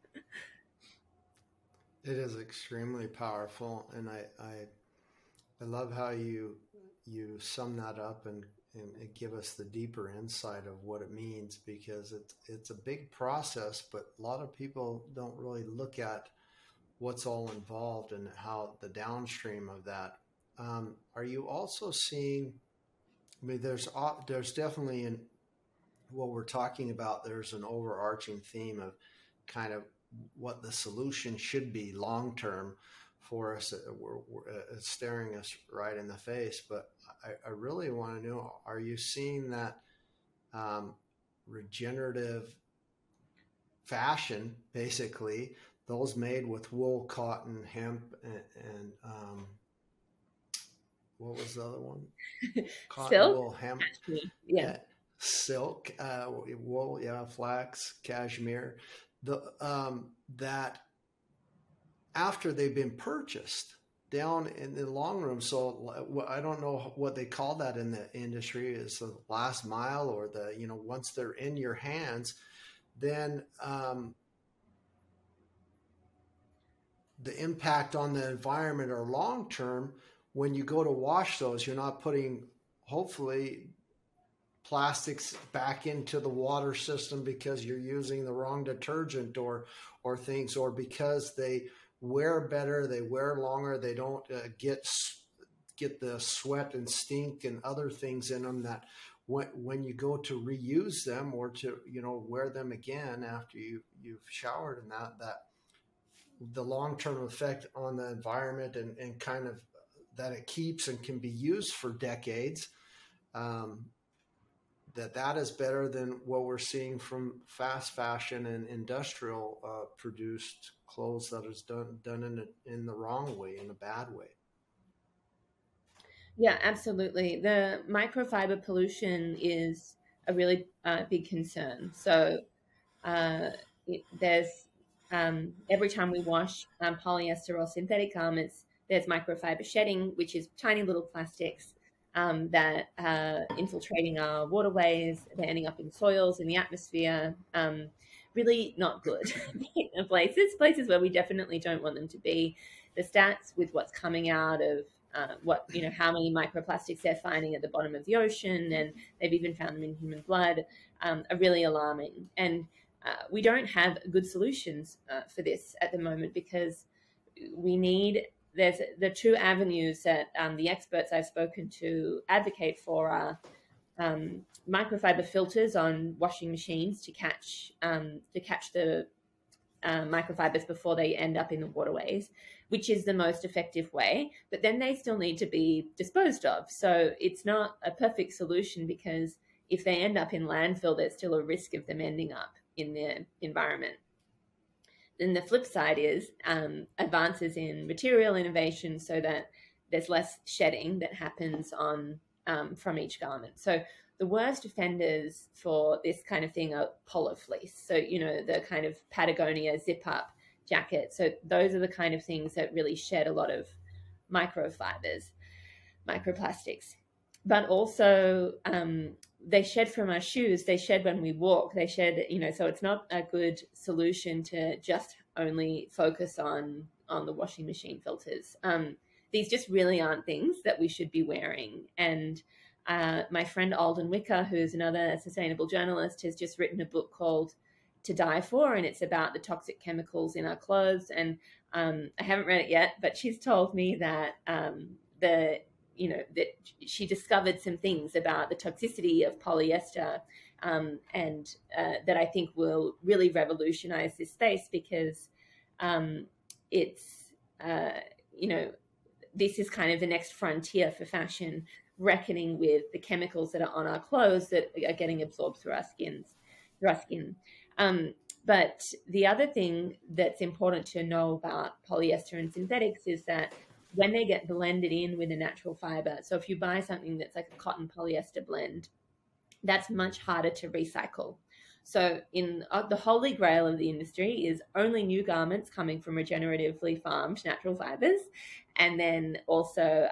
B: It is extremely powerful, and I love how you sum that up and give us the deeper insight of what it means, because it's a big process, but a lot of people don't really look at what's all involved and how the downstream of that. Are you also seeing? I mean, there's definitely in what we're talking about. There's an overarching theme of kind of what the solution should be long term for us. It's staring us right in the face. But I really want to know: are you seeing that regenerative fashion, basically, those made with wool, cotton, hemp, and what was the other one? Cotton,
A: Silk?
B: wool, hemp,
A: Yeah.
B: silk, wool, yeah, flax, cashmere. That after they've been purchased down in the long room. So I don't know what they call that in the industry, is the last mile, or once they're in your hands, then the impact on the environment or long term, when you go to wash those, you're not putting, hopefully, plastics back into the water system because you're using the wrong detergent or things, or because they wear better, they wear longer, they don't get the sweat and stink and other things in them, that when you go to reuse them or to wear them again after you've showered, and that the long-term effect on the environment and kind of that it keeps and can be used for decades, that is better than what we're seeing from fast fashion and industrial produced clothes that is done in the wrong way, in a bad way.
A: Yeah, absolutely. The microfiber pollution is a really big concern. So there's every time we wash polyester or synthetic garments, there's microfiber shedding, which is tiny little plastics that are infiltrating our waterways. They're ending up in soils, in the atmosphere. Really not good places where we definitely don't want them to be. The stats with what's coming out of how many microplastics they're finding at the bottom of the ocean, and they've even found them in human blood, are really alarming. And we don't have good solutions for this at the moment, because there's the two avenues that the experts I've spoken to advocate for are microfiber filters on washing machines to catch the microfibers before they end up in the waterways, which is the most effective way. But then they still need to be disposed of. So it's not a perfect solution, because if they end up in landfill, there's still a risk of them ending up in the environment. Then the flip side is advances in material innovation, so that there's less shedding that happens from each garment. So the worst offenders for this kind of thing are polar fleece. So, the kind of Patagonia zip up jacket. So those are the kind of things that really shed a lot of microplastics. But also they shed from our shoes, they shed when we walk, they shed, so it's not a good solution to just only focus on the washing machine filters. These just really aren't things that we should be wearing. And my friend Alden Wicker, who's another sustainable journalist, has just written a book called To Die For, and it's about the toxic chemicals in our clothes. And I haven't read it yet, but she's told me that that she discovered some things about the toxicity of polyester, and that I think will really revolutionize this space, because it's this is kind of the next frontier for fashion, reckoning with the chemicals that are on our clothes that are getting absorbed through our skin. But the other thing that's important to know about polyester and synthetics is that when they get blended in with a natural fiber, so if you buy something that's like a cotton polyester blend, that's much harder to recycle. So in the holy grail of the industry is only new garments coming from regeneratively farmed natural fibers, and then also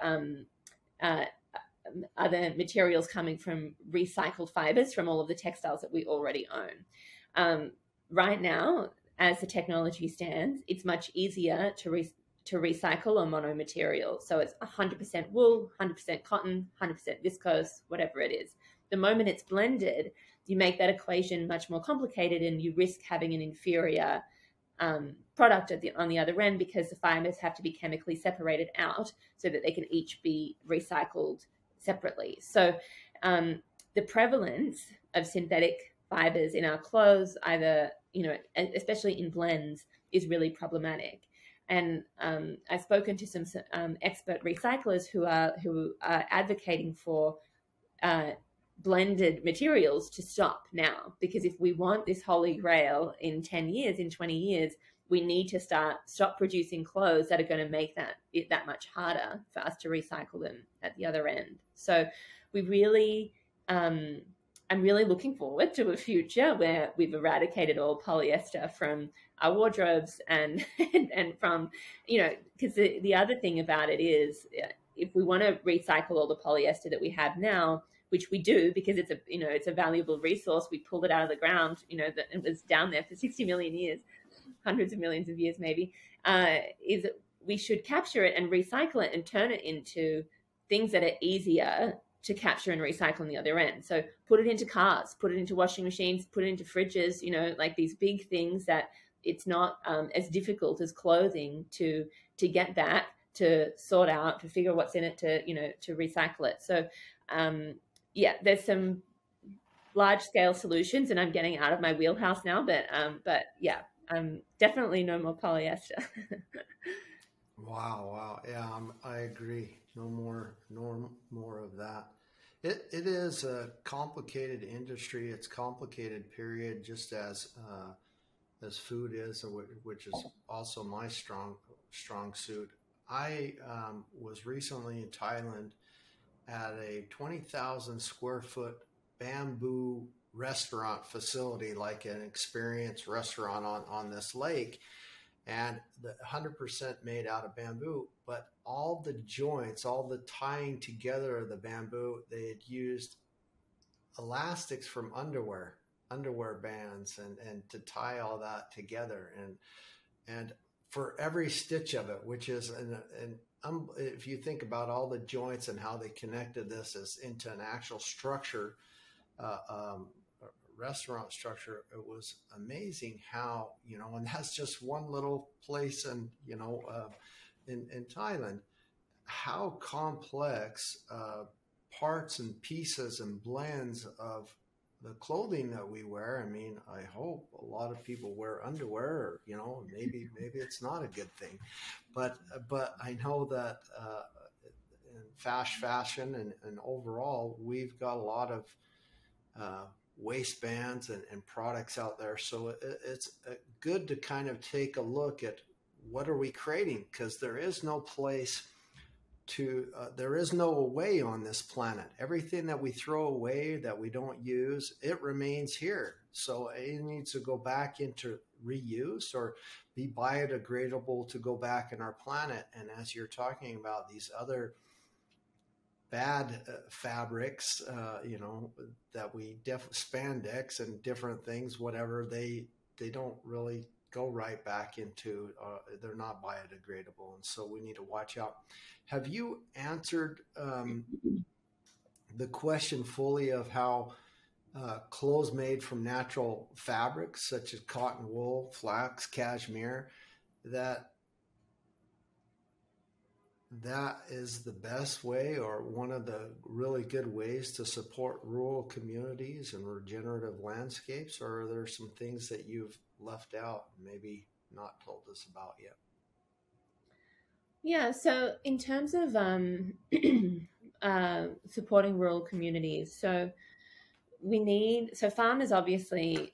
A: other materials coming from recycled fibers from all of the textiles that we already own. Right now, as the technology stands, it's much easier to recycle a monomaterial. So it's 100% wool, 100% cotton, 100% viscose, whatever it is. The moment it's blended, you make that equation much more complicated, and you risk having an inferior product on the other end, because the fibers have to be chemically separated out so that they can each be recycled separately. So the prevalence of synthetic fibers in our clothes, either especially in blends, is really problematic. And I've spoken to some expert recyclers who are advocating for blended materials to stop now, because if we want this holy grail in 10 years, in 20 years, we need to stop producing clothes that are going to make that much harder for us to recycle them at the other end. So we really, I'm really looking forward to a future where we've eradicated all polyester from our wardrobes and from, because the other thing about it is, if we want to recycle all the polyester that we have now, which we do because it's a valuable resource, we pulled it out of the ground, that it was down there for 60 million years, hundreds of millions of years maybe, is we should capture it and recycle it and turn it into things that are easier to capture and recycle on the other end. So put it into cars, put it into washing machines, put it into fridges, like these big things that it's not as difficult as clothing to get back, to sort out, to figure out what's in it, to recycle it. So there's some large scale solutions, and I'm getting out of my wheelhouse now, but definitely no more polyester.
B: Wow. Yeah, I agree. No more of that. It is a complicated industry. It's complicated, period, just as food is, which is also my strong suit. I was recently in Thailand at a 20,000 square foot bamboo restaurant facility, like an experience restaurant on this lake, and 100% made out of bamboo. But all the joints, all the tying together of the bamboo, they had used elastics from underwear bands, and to tie all that together, and for every stitch of it, which is if you think about all the joints and how they connected this into an actual structure, restaurant structure, it was amazing how, and that's just one little place in Thailand, how complex parts and pieces and blends of the clothing that we wear. I mean, I hope a lot of people wear underwear, or, maybe it's not a good thing, but I know that in fashion and overall, we've got a lot of waistbands and products out there. So it's good to kind of take a look at what are we creating, because there is no place there is no way on this planet. Everything that we throw away, that we don't use, it remains here. So it needs to go back into reuse or be biodegradable to go back in our planet. And as you're talking about these other bad fabrics, that we spandex and different things, whatever, they don't really go right back into, they're not biodegradable. And so we need to watch out. Have you answered the question fully of how clothes made from natural fabrics such as cotton wool, flax, cashmere, that is the best way, or one of the really good ways to support rural communities and regenerative landscapes? Or are there some things that you've left out, maybe not told us about yet?
A: Yeah, so in terms of supporting rural communities, so farmers obviously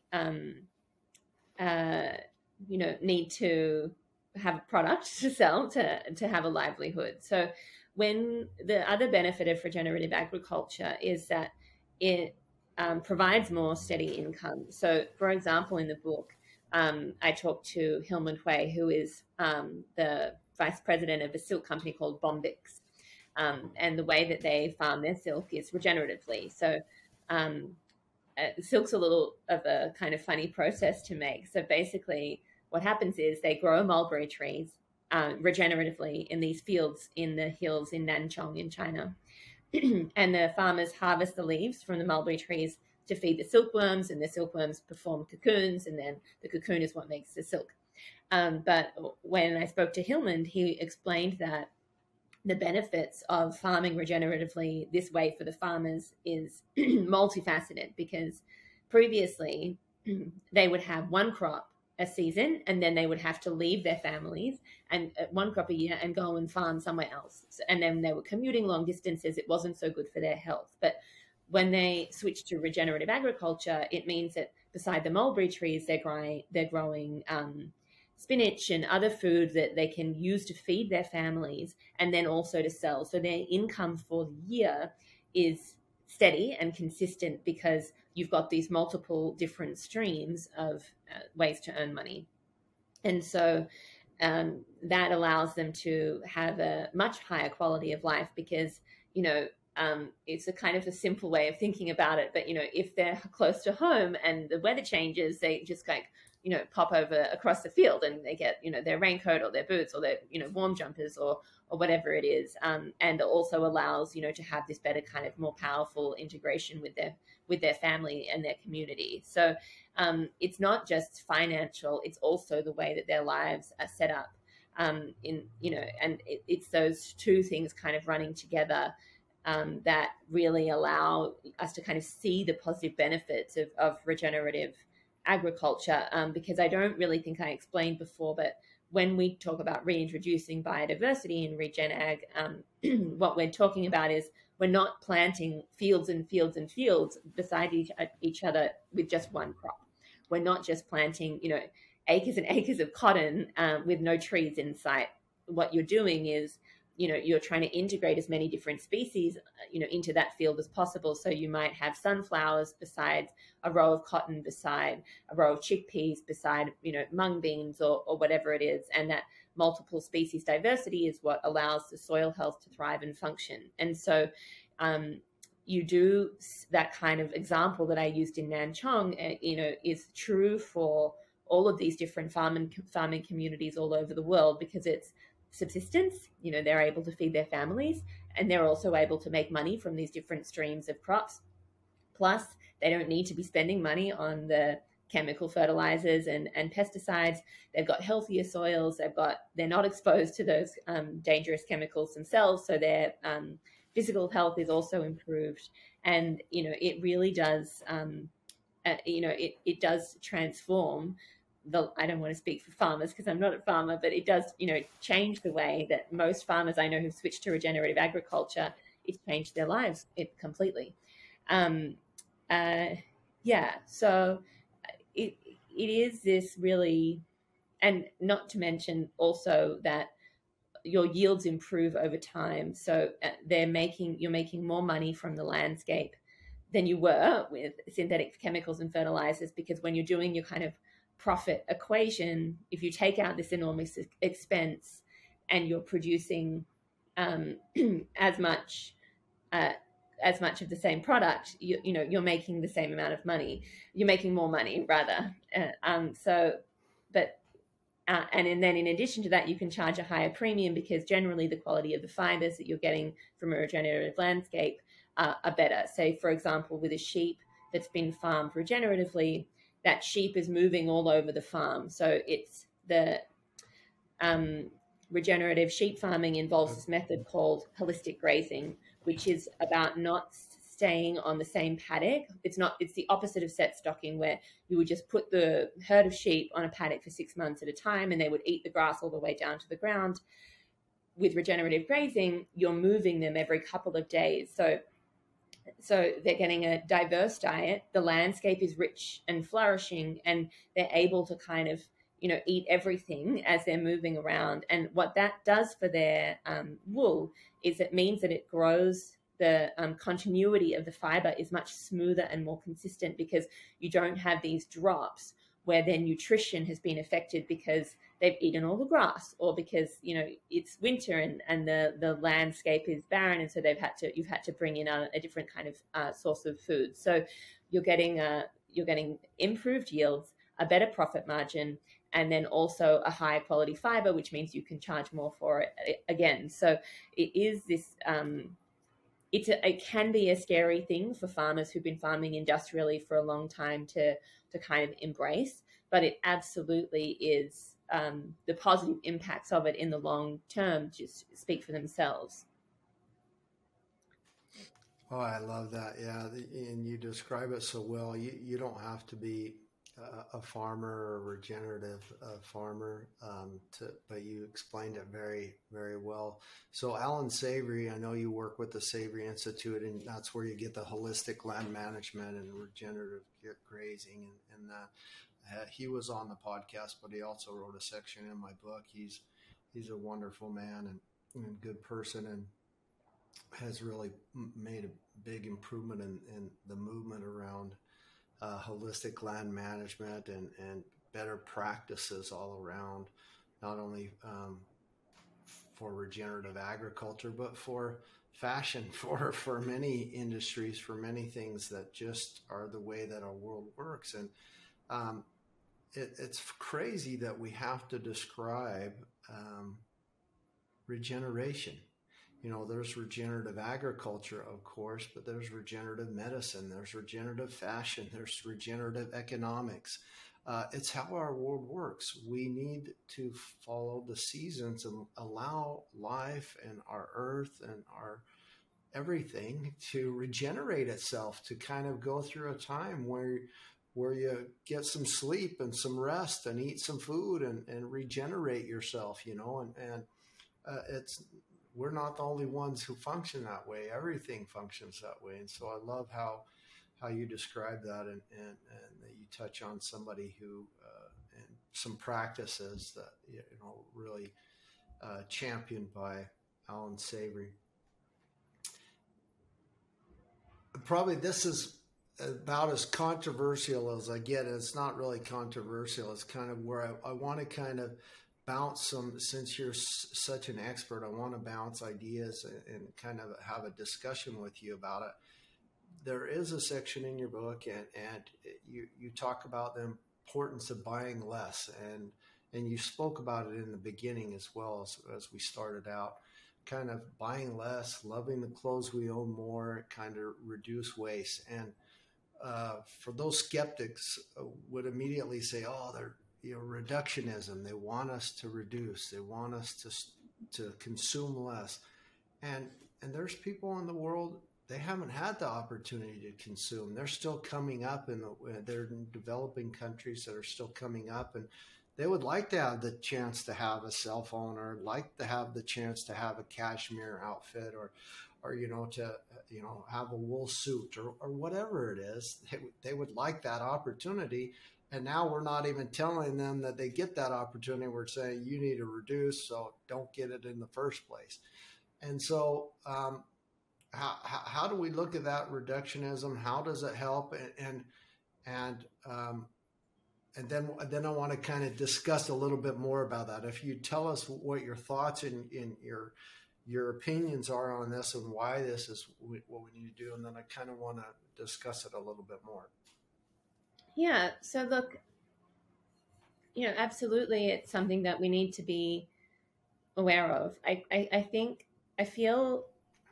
A: need to have a product to sell to have a livelihood. So when the other benefit of regenerative agriculture is that it provides more steady income. So for example, in the book, I talked to Hilman Hui, who is the vice president of a silk company called Bombix. And the way that they farm their silk is regeneratively. So silk's a little of a kind of funny process to make. So basically what happens is they grow mulberry trees regeneratively in these fields in the hills in Nanchong in China. And the farmers harvest the leaves from the mulberry trees to feed the silkworms, and the silkworms perform cocoons, and then the cocoon is what makes the silk. But when I spoke to Hillman, he explained that the benefits of farming regeneratively this way for the farmers is multifaceted, because previously they would have one crop a season, and then they would have to leave their families and one crop a year and go and farm somewhere else. And then they were commuting long distances. It wasn't so good for their health. But when they switched to regenerative agriculture, it means that beside the mulberry trees, they're growing spinach and other food that they can use to feed their families and then also to sell. So their income for the year is steady and consistent because you've got these multiple different streams of ways to earn money. And so that allows them to have a much higher quality of life because, it's a kind of a simple way of thinking about it. But, if they're close to home and the weather changes, they just pop over across the field and they get, their raincoat or their boots or their, warm jumpers or whatever it is. And also allows, to have this better kind of more powerful integration with their family and their community. So it's not just financial, it's also the way that their lives are set up. It's those two things kind of running together that really allow us to kind of see the positive benefits of regenerative agriculture, because I don't really think I explained before, but when we talk about reintroducing biodiversity in regen ag, what we're talking about is we're not planting fields and fields and fields beside each other with just one crop. We're not just planting, acres and acres of cotton with no trees in sight. What you're doing is, you're trying to integrate as many different species, into that field as possible. So you might have sunflowers beside a row of cotton, beside a row of chickpeas, beside, mung beans or whatever it is. And that multiple species diversity is what allows the soil health to thrive and function. And so you do that kind of example that I used in Nanchong, is true for all of these different farming communities all over the world because it's subsistence. They're able to feed their families and they're also able to make money from these different streams of crops. Plus, they don't need to be spending money on the chemical fertilizers and pesticides. They've got healthier soils. They're not exposed to those dangerous chemicals themselves. So their physical health is also improved. And, it really does, it does transform I don't want to speak for farmers because I'm not a farmer, but it does, change the way that most farmers I know who've switched to regenerative agriculture, it's changed their lives completely. So it is this really, and not to mention also that your yields improve over time. So you're making more money from the landscape than you were with synthetic chemicals and fertilizers, because when you're doing your kind of profit equation, if you take out this enormous expense and you're producing as much of the same product, you're making the same amount of money. You're making more money rather. And then in addition to that, you can charge a higher premium because generally the quality of the fibers that you're getting from a regenerative landscape are better. Say, for example, with a sheep that's been farmed regeneratively, that sheep is moving all over the farm. So it's the regenerative sheep farming involves this method called holistic grazing, which is about not staying on the same paddock. It's the opposite of set stocking, where you would just put the herd of sheep on a paddock for 6 months at a time and they would eat the grass all the way down to the ground. With regenerative grazing, you're moving them every couple of days. So they're getting a diverse diet. The landscape is rich and flourishing, and they're able to kind of, eat everything as they're moving around. And what that does for their wool is it means that it grows. The continuity of the fiber is much smoother and more consistent because you don't have these drops where their nutrition has been affected because they've eaten all the grass, or because it's winter and the landscape is barren, and so you've had to bring in a different kind of source of food. So you're getting improved yields, a better profit margin, and then also a higher quality fiber, which means you can charge more for it again. So it is this. It can be a scary thing for farmers who've been farming industrially for a long time to kind of embrace, but it absolutely is. The positive impacts of it in the long term just speak for themselves.
B: Oh, I love that. Yeah. And you describe it so well. You don't have to be a farmer or a regenerative farmer, but you explained it very, very well. So Alan Savory, I know you work with the Savory Institute, and that's where you get the holistic land management and regenerative grazing and that. He was on the podcast, but he also wrote a section in my book. He's a wonderful man and good person, and has really made a big improvement in the movement around holistic land management and better practices all around, not only for regenerative agriculture, but for fashion, for many industries, for many things that just are the way that our world works. And it's crazy that we have to describe regeneration. You know, there's regenerative agriculture, of course, but there's regenerative medicine, there's regenerative fashion, there's regenerative economics. It's how our world works. We need to follow the seasons and allow life and our earth and our everything to regenerate itself, to kind of go through a time where you get some sleep and some rest and eat some food and regenerate yourself, you know, and we're not the only ones who function that way. Everything functions that way. And so I love how you describe that and that you touch on somebody who, and some practices that, you know, really championed by Alan Savory. Probably this is about as controversial as I get. It's not really controversial. It's kind of where I want to kind of bounce some, since you're such an expert, I want to bounce ideas and kind of have a discussion with you about it. There is a section in your book and you talk about the importance of buying less, and you spoke about it in the beginning as well as we started out, kind of buying less, loving the clothes we own more, kind of reduce waste. And for those skeptics would immediately say, oh, they're, you know, reductionism. They want us to reduce. They want us to consume less. And there's people in the world, they haven't had the opportunity to consume. They're still coming up, they're in developing countries that are still coming up, and they would like to have the chance to have a cell phone, or like to have the chance to have a cashmere outfit, or you know, to, you know, have a wool suit or whatever it is. They would like that opportunity. And now we're not even telling them that they get that opportunity. We're saying you need to reduce, so don't get it in the first place. And so how do we look at that reductionism? How does it help? And then I want to kind of discuss a little bit more about that. If you tell us what your thoughts and your opinions are on this and why this is what we need to do, and then I kind of want to discuss it a little bit more.
A: Yeah. So look, you know, absolutely, it's something that we need to be aware of. I think, I feel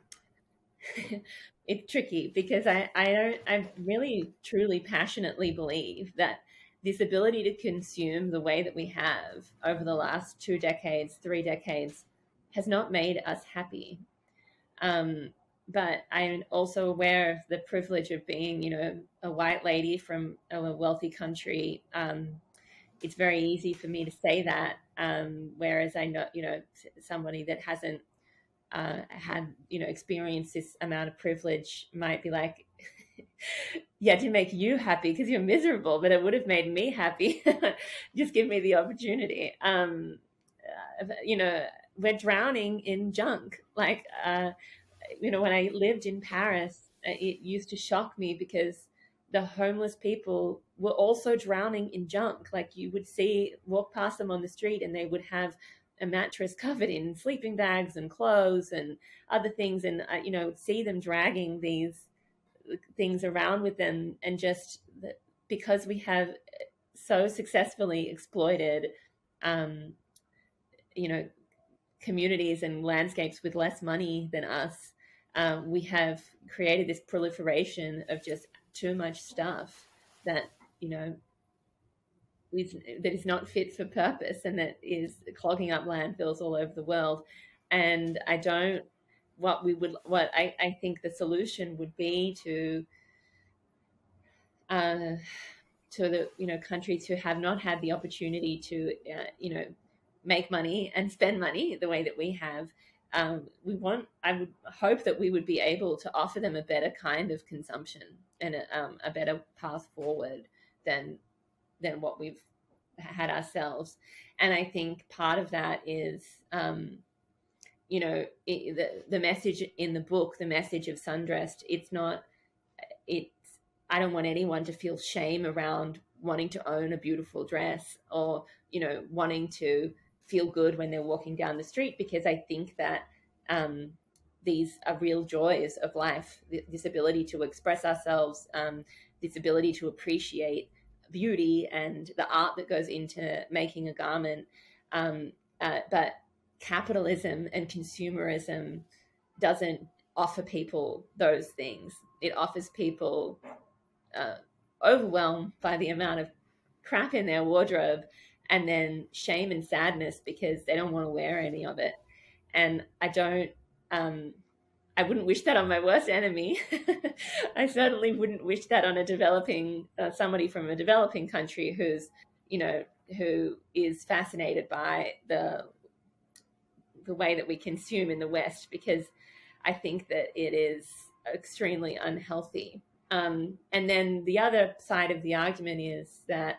A: it's tricky because I really truly passionately believe that this ability to consume the way that we have over the last 2 decades, 3 decades, has not made us happy. But I'm also aware of the privilege of being, you know, a white lady from a wealthy country. It's very easy for me to say that, whereas I know, you know, somebody that hasn't had, you know, experienced this amount of privilege might be like, yeah, to make you happy because you're miserable, but it would have made me happy. Just give me the opportunity. You know, we're drowning in junk. Like, you know, when I lived in Paris, it used to shock me because the homeless people were also drowning in junk. Like, you would walk past them on the street and they would have a mattress covered in sleeping bags and clothes and other things. And, you know, see them dragging these things around with them. And just because we have so successfully exploited, you know, communities and landscapes with less money than us, we have created this proliferation of just too much stuff that, you know, that is not fit for purpose and that is clogging up landfills all over the world. And I think the solution would be to to the countries who have not had the opportunity to make money and spend money the way that we have. I would hope that we would be able to offer them a better kind of consumption and a better path forward than what we've had ourselves. And I think part of that is, the message in the book, the message of Sundressed. I don't want anyone to feel shame around wanting to own a beautiful dress or, wanting to feel good when they're walking down the street, because I think that these are real joys of life, this ability to express ourselves, this ability to appreciate beauty and the art that goes into making a garment. But capitalism and consumerism doesn't offer people those things. It offers people overwhelmed by the amount of crap in their wardrobe, and then shame and sadness because they don't want to wear any of it. And I wouldn't wish that on my worst enemy. I certainly wouldn't wish that on somebody from a developing country who is fascinated by the way that we consume in the West, because I think that it is extremely unhealthy. And then the other side of the argument is that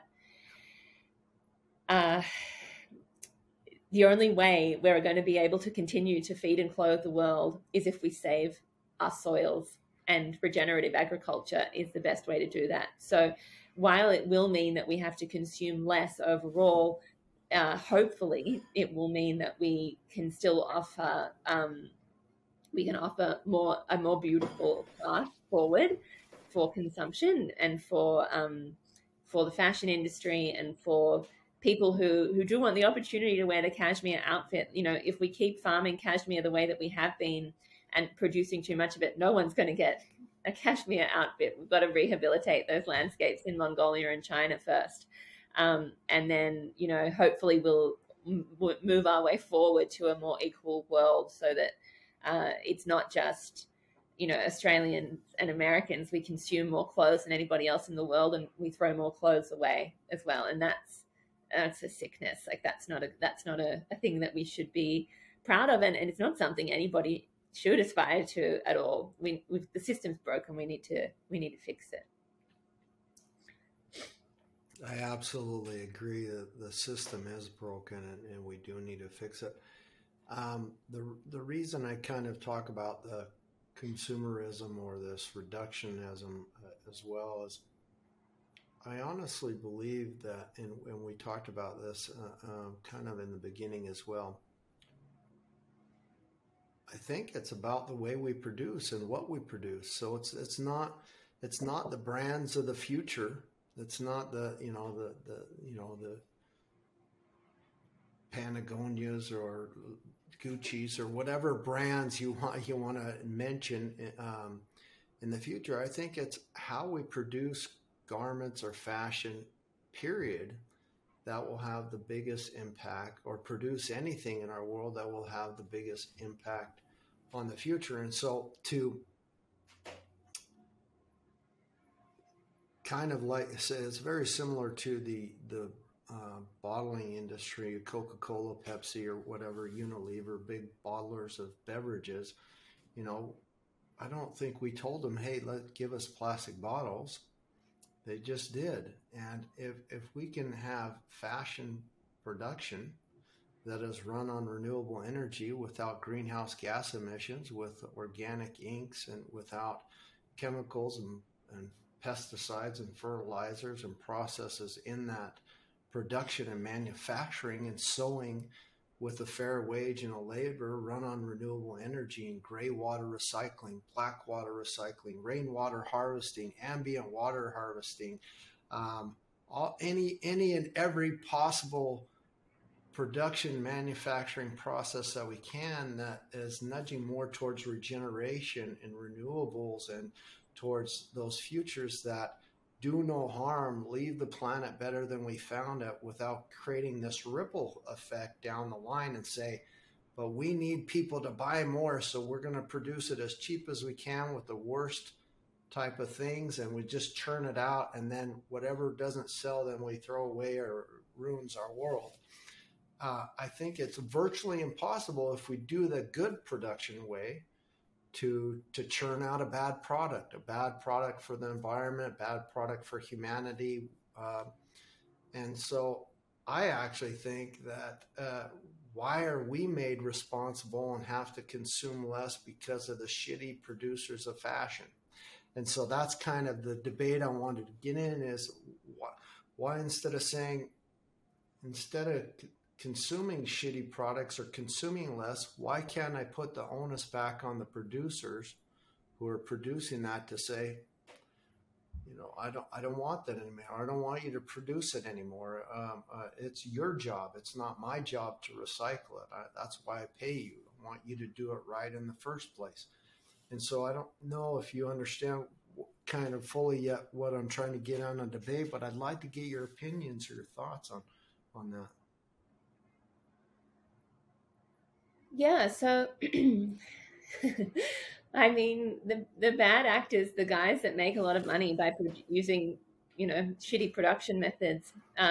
A: the only way we're going to be able to continue to feed and clothe the world is if we save our soils, and regenerative agriculture is the best way to do that. So while it will mean that we have to consume less overall, hopefully it will mean that we can still offer a more beautiful path forward for consumption and for the fashion industry and for people who do want the opportunity to wear the cashmere outfit. If we keep farming cashmere the way that we have been and producing too much of it, no one's going to get a cashmere outfit. We've got to rehabilitate those landscapes in Mongolia and China first. And then, hopefully we'll move our way forward to a more equal world, so that it's not just, Australians and Americans. We consume more clothes than anybody else in the world, and we throw more clothes away as well. And that's a sickness. Like that's not a thing that we should be proud of, and it's not something anybody should aspire to at all. The system's broken. We need to fix it.
B: I absolutely agree that the system is broken, and we do need to fix it. The reason I kind of talk about the consumerism or this reductionism as well is, I honestly believe that, and we talked about this kind of in the beginning as well, I think it's about the way we produce and what we produce. So it's not the brands of the future. It's not the Patagonias or Gucci's or whatever brands you want to mention in the future. I think it's how we produce garments or fashion, period, that will have the biggest impact, or produce anything in our world that will have the biggest impact on the future. And so to kind of like I say, it's very similar to the bottling industry, Coca-Cola, Pepsi, or whatever, Unilever, big bottlers of beverages. I don't think we told them, hey, give us plastic bottles. They just did. And if we can have fashion production that is run on renewable energy without greenhouse gas emissions, with organic inks, and without chemicals and pesticides and fertilizers and processes in that production and manufacturing, and sewing with a fair wage and a labor, run on renewable energy and gray water recycling, black water recycling, rainwater harvesting, ambient water harvesting, any and every possible production manufacturing process that we can, that is nudging more towards regeneration and renewables, and towards those futures that do no harm, leave the planet better than we found it, without creating this ripple effect down the line and say, but we need people to buy more, so we're going to produce it as cheap as we can with the worst type of things, and we just churn it out, and then whatever doesn't sell, then we throw away or ruins our world. I think it's virtually impossible if we do the good production way to churn out a bad product for the environment, bad product for humanity. And so I actually think that why are we made responsible and have to consume less because of the shitty producers of fashion? And so that's kind of the debate I wanted to get in, is why instead of consuming shitty products or consuming less, why can't I put the onus back on the producers who are producing that to say, I don't want that anymore. I don't want you to produce it anymore. It's your job. It's not my job to recycle it. That's why I pay you. I want you to do it right in the first place. And so I don't know if you understand kind of fully yet what I'm trying to get on a debate, but I'd like to get your opinions or your thoughts on that.
A: Yeah, so I mean, the bad actors, the guys that make a lot of money by using, shitty production methods,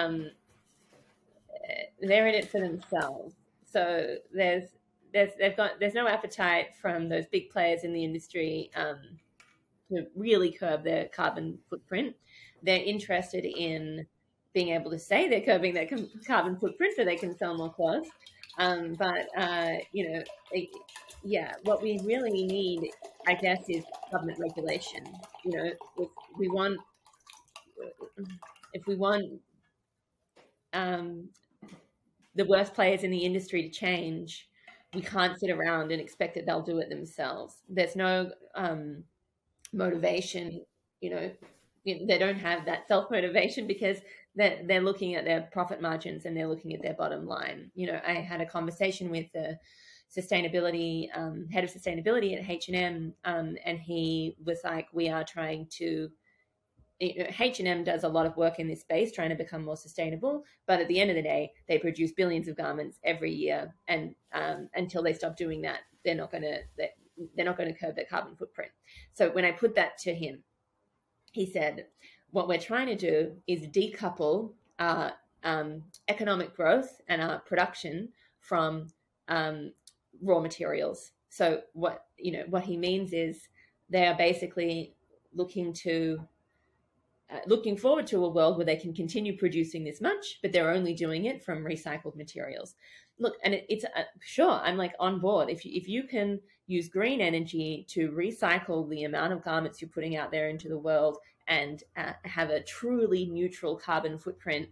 A: they're in it for themselves. So there's no appetite from those big players in the industry to really curb their carbon footprint. They're interested in being able to say they're curbing their carbon footprint so they can sell more clothes. What we really need, I guess, is government regulation. If we want the worst players in the industry to change, we can't sit around and expect that they'll do it themselves. There's no motivation. They don't have that self-motivation because they're looking at their profit margins and they're looking at their bottom line. I had a conversation with the sustainability head of sustainability at H&M, and he was like, we are trying to, H&M does a lot of work in this space trying to become more sustainable, but at the end of the day, they produce billions of garments every year, and until they stop doing that, they're not going to curb their carbon footprint. So when I put that to him, he said, what we're trying to do is decouple our economic growth and our production from raw materials. So what he means is they are basically looking forward to a world where they can continue producing this much, but they're only doing it from recycled materials. Look, and it's sure, I'm like on board. If you can use green energy to recycle the amount of garments you're putting out there into the world and have a truly neutral carbon footprint,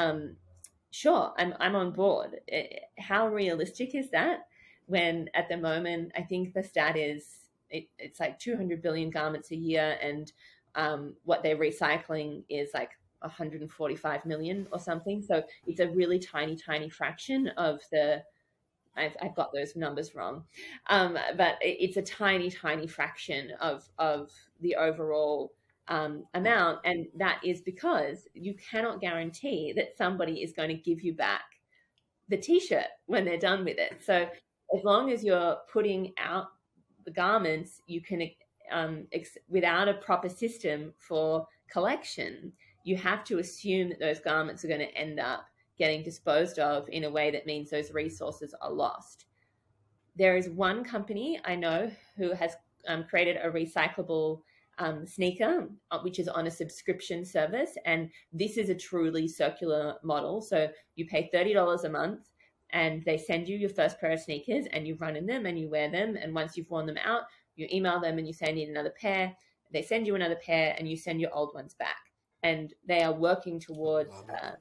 A: sure, I'm on board. How realistic is that? When at the moment, I think the stat is it's like 200 billion garments a year, and what they're recycling is like 145 million or something. So it's a really tiny fraction of the, I've got those numbers wrong, but it's a tiny fraction of the overall amount. And that is because you cannot guarantee that somebody is going to give you back the t-shirt when they're done with it. So as long as you're putting out the garments, you can, without a proper system for collection, you have to assume that those garments are going to end up getting disposed of in a way that means those resources are lost. There is one company I know who has created a recyclable sneaker, which is on a subscription service. And this is a truly circular model. So you pay $30 a month and they send you your first pair of sneakers and you run in them and you wear them. And once you've worn them out, you email them and you say, I need another pair. They send you another pair and you send your old ones back. And they are working towards,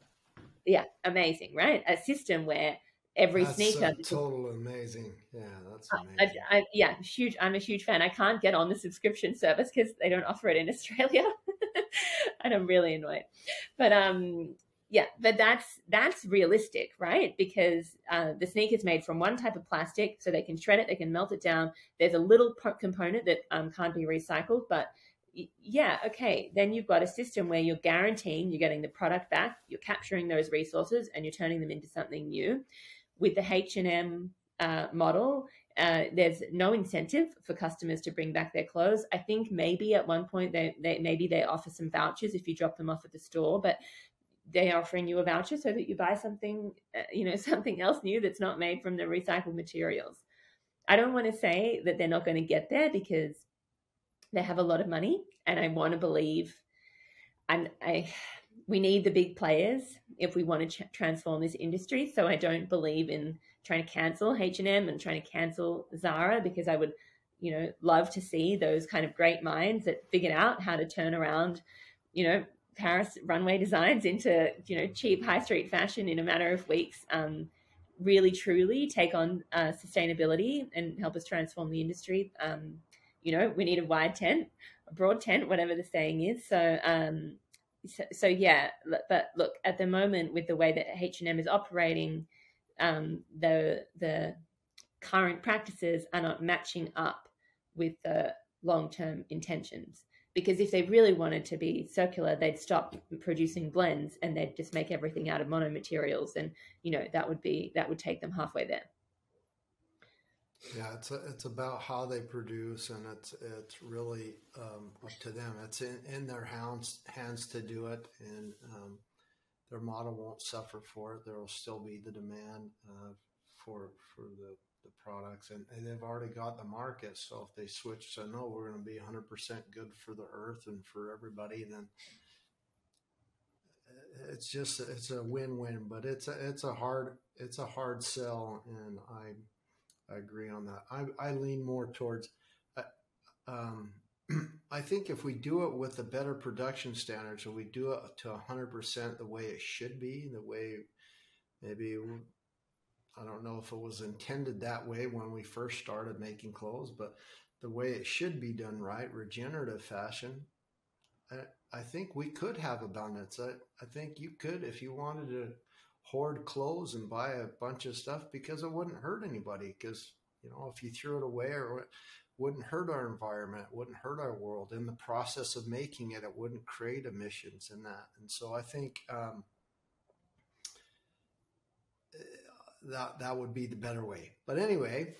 A: amazing, right? A system where every sneaker.
B: Total amazing. Yeah, that's amazing.
A: Huge. I'm a huge fan. I can't get on the subscription service because they don't offer it in Australia. And I'm really annoyed. But but that's realistic, right? Because the sneaker's made from one type of plastic, so they can shred it, they can melt it down. There's a little component that can't be recycled, but okay, then you've got a system where you're guaranteeing you're getting the product back, you're capturing those resources, and you're turning them into something new. With the H&M model, there's no incentive for customers to bring back their clothes. I think maybe at one point they offer some vouchers if you drop them off at the store, but they're offering you a voucher so that you buy something, something else new that's not made from the recycled materials. I don't want to say that they're not going to get there because they have a lot of money, and I want to believe we need the big players if we want to transform this industry. So I don't believe in trying to cancel H&M and trying to cancel Zara, because I would, love to see those kind of great minds that figured out how to turn around, Paris runway designs into, cheap high street fashion in a matter of weeks. Really, truly take on sustainability and help us transform the industry. We need a wide tent, a broad tent, whatever the saying is. So yeah, but look, at the moment, with the way that H&M is operating, the current practices are not matching up with the long-term intentions. Because if they really wanted to be circular, they'd stop producing blends and they'd just make everything out of monomaterials, and that would take them halfway there.
B: Yeah, it's about how they produce, and it's really up to them. It's in their hands to do it, and their model won't suffer for it. There will still be the demand for the products, and they've already got the market. So if they switch to no, we're going to be 100% good for the earth and for everybody, then it's a win-win. But it's a hard sell, and I agree on that. I lean more towards, I think if we do it with the better production standards, or we do it to 100% the way it should be, the way maybe, I don't know if it was intended that way when we first started making clothes, but the way it should be done right, regenerative fashion, I think we could have abundance. I think you could, if you wanted to hoard clothes and buy a bunch of stuff, because it wouldn't hurt anybody. Because, if you threw it away, or it wouldn't hurt our environment, it wouldn't hurt our world. In the process of making it, it wouldn't create emissions in that. And so I think that would be the better way. But anyway,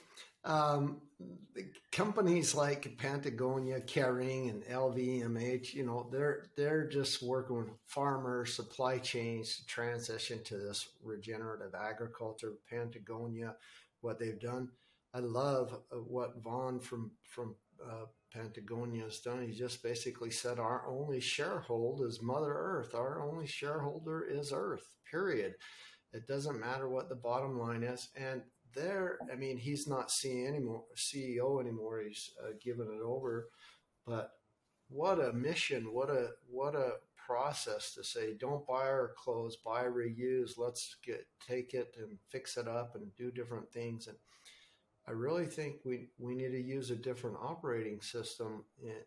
B: companies like Patagonia, Kering, and LVMH, they're just working with farmers, supply chains to transition to this regenerative agriculture. Patagonia, what they've done, I love what Vaughn from Patagonia has done. He just basically said, our only shareholder is Mother Earth. Our only shareholder is Earth, period. It doesn't matter what the bottom line is. And he's not CEO anymore. He's given it over. But what a mission! What a process to say, don't buy our clothes, buy reuse. Let's take it and fix it up and do different things. And I really think we need to use a different operating system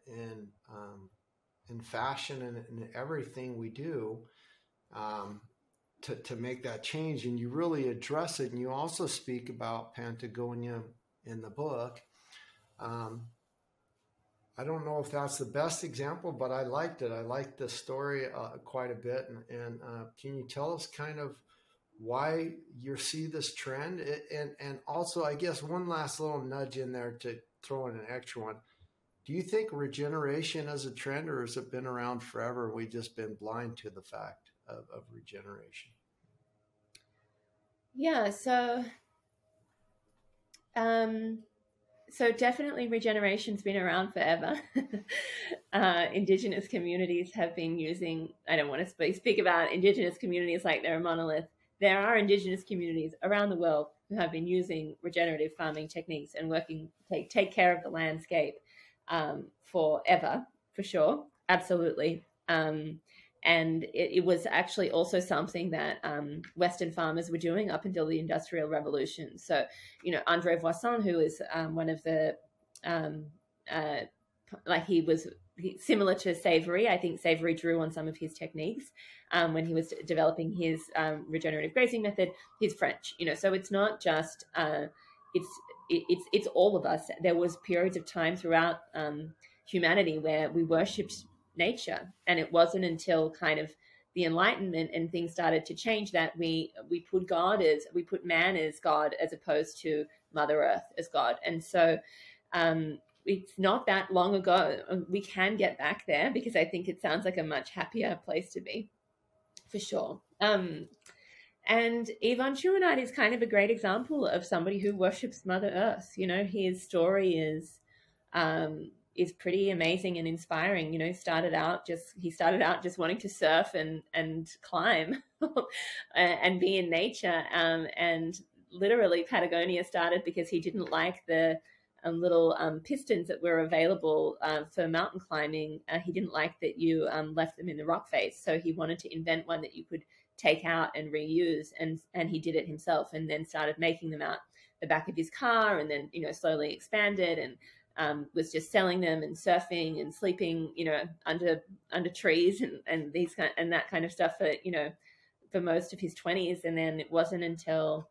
B: in fashion and in everything we do. To make that change, and you really address it. And you also speak about Patagonia in the book. I don't know if that's the best example, but I liked it. I liked the story quite a bit. And can you tell us kind of why you see this trend? And also, I guess one last little nudge in there to throw in an extra one. Do you think regeneration is a trend, or has it been around forever and we've just been blind to the fact of regeneration?
A: Yeah, so definitely regeneration's been around forever. Indigenous communities have been using, I don't want to speak about Indigenous communities like they're a monolith. There are Indigenous communities around the world who have been using regenerative farming techniques and working to take care of the landscape forever, for sure. Absolutely. And it was actually also something that Western farmers were doing up until the Industrial Revolution. So, André Voisin, who is one of the, similar to Savory. I think Savory drew on some of his techniques when he was developing his regenerative grazing method. He's French, so it's not just, it's all of us. There was periods of time throughout humanity where we worshipped nature, and it wasn't until kind of the Enlightenment and things started to change that we put man as God, as opposed to Mother Earth as God. And so it's not that long ago. We can get back there because I think it sounds like a much happier place to be, for sure. And Yvon Chouinard is kind of a great example of somebody who worships Mother Earth. You know, his story is pretty amazing and inspiring. You know, he started out just wanting to surf and climb and be in nature. And literally, Patagonia started because he didn't like the little pistons that were available for mountain climbing. He didn't like that you left them in the rock face, so he wanted to invent one that you could take out and reuse, and he did it himself, and then started making them out the back of his car, and then, you know, slowly expanded and was just selling them and surfing and sleeping, you know, under trees and these kind and that kind of stuff for, you know, for most of his 20s. And then it wasn't until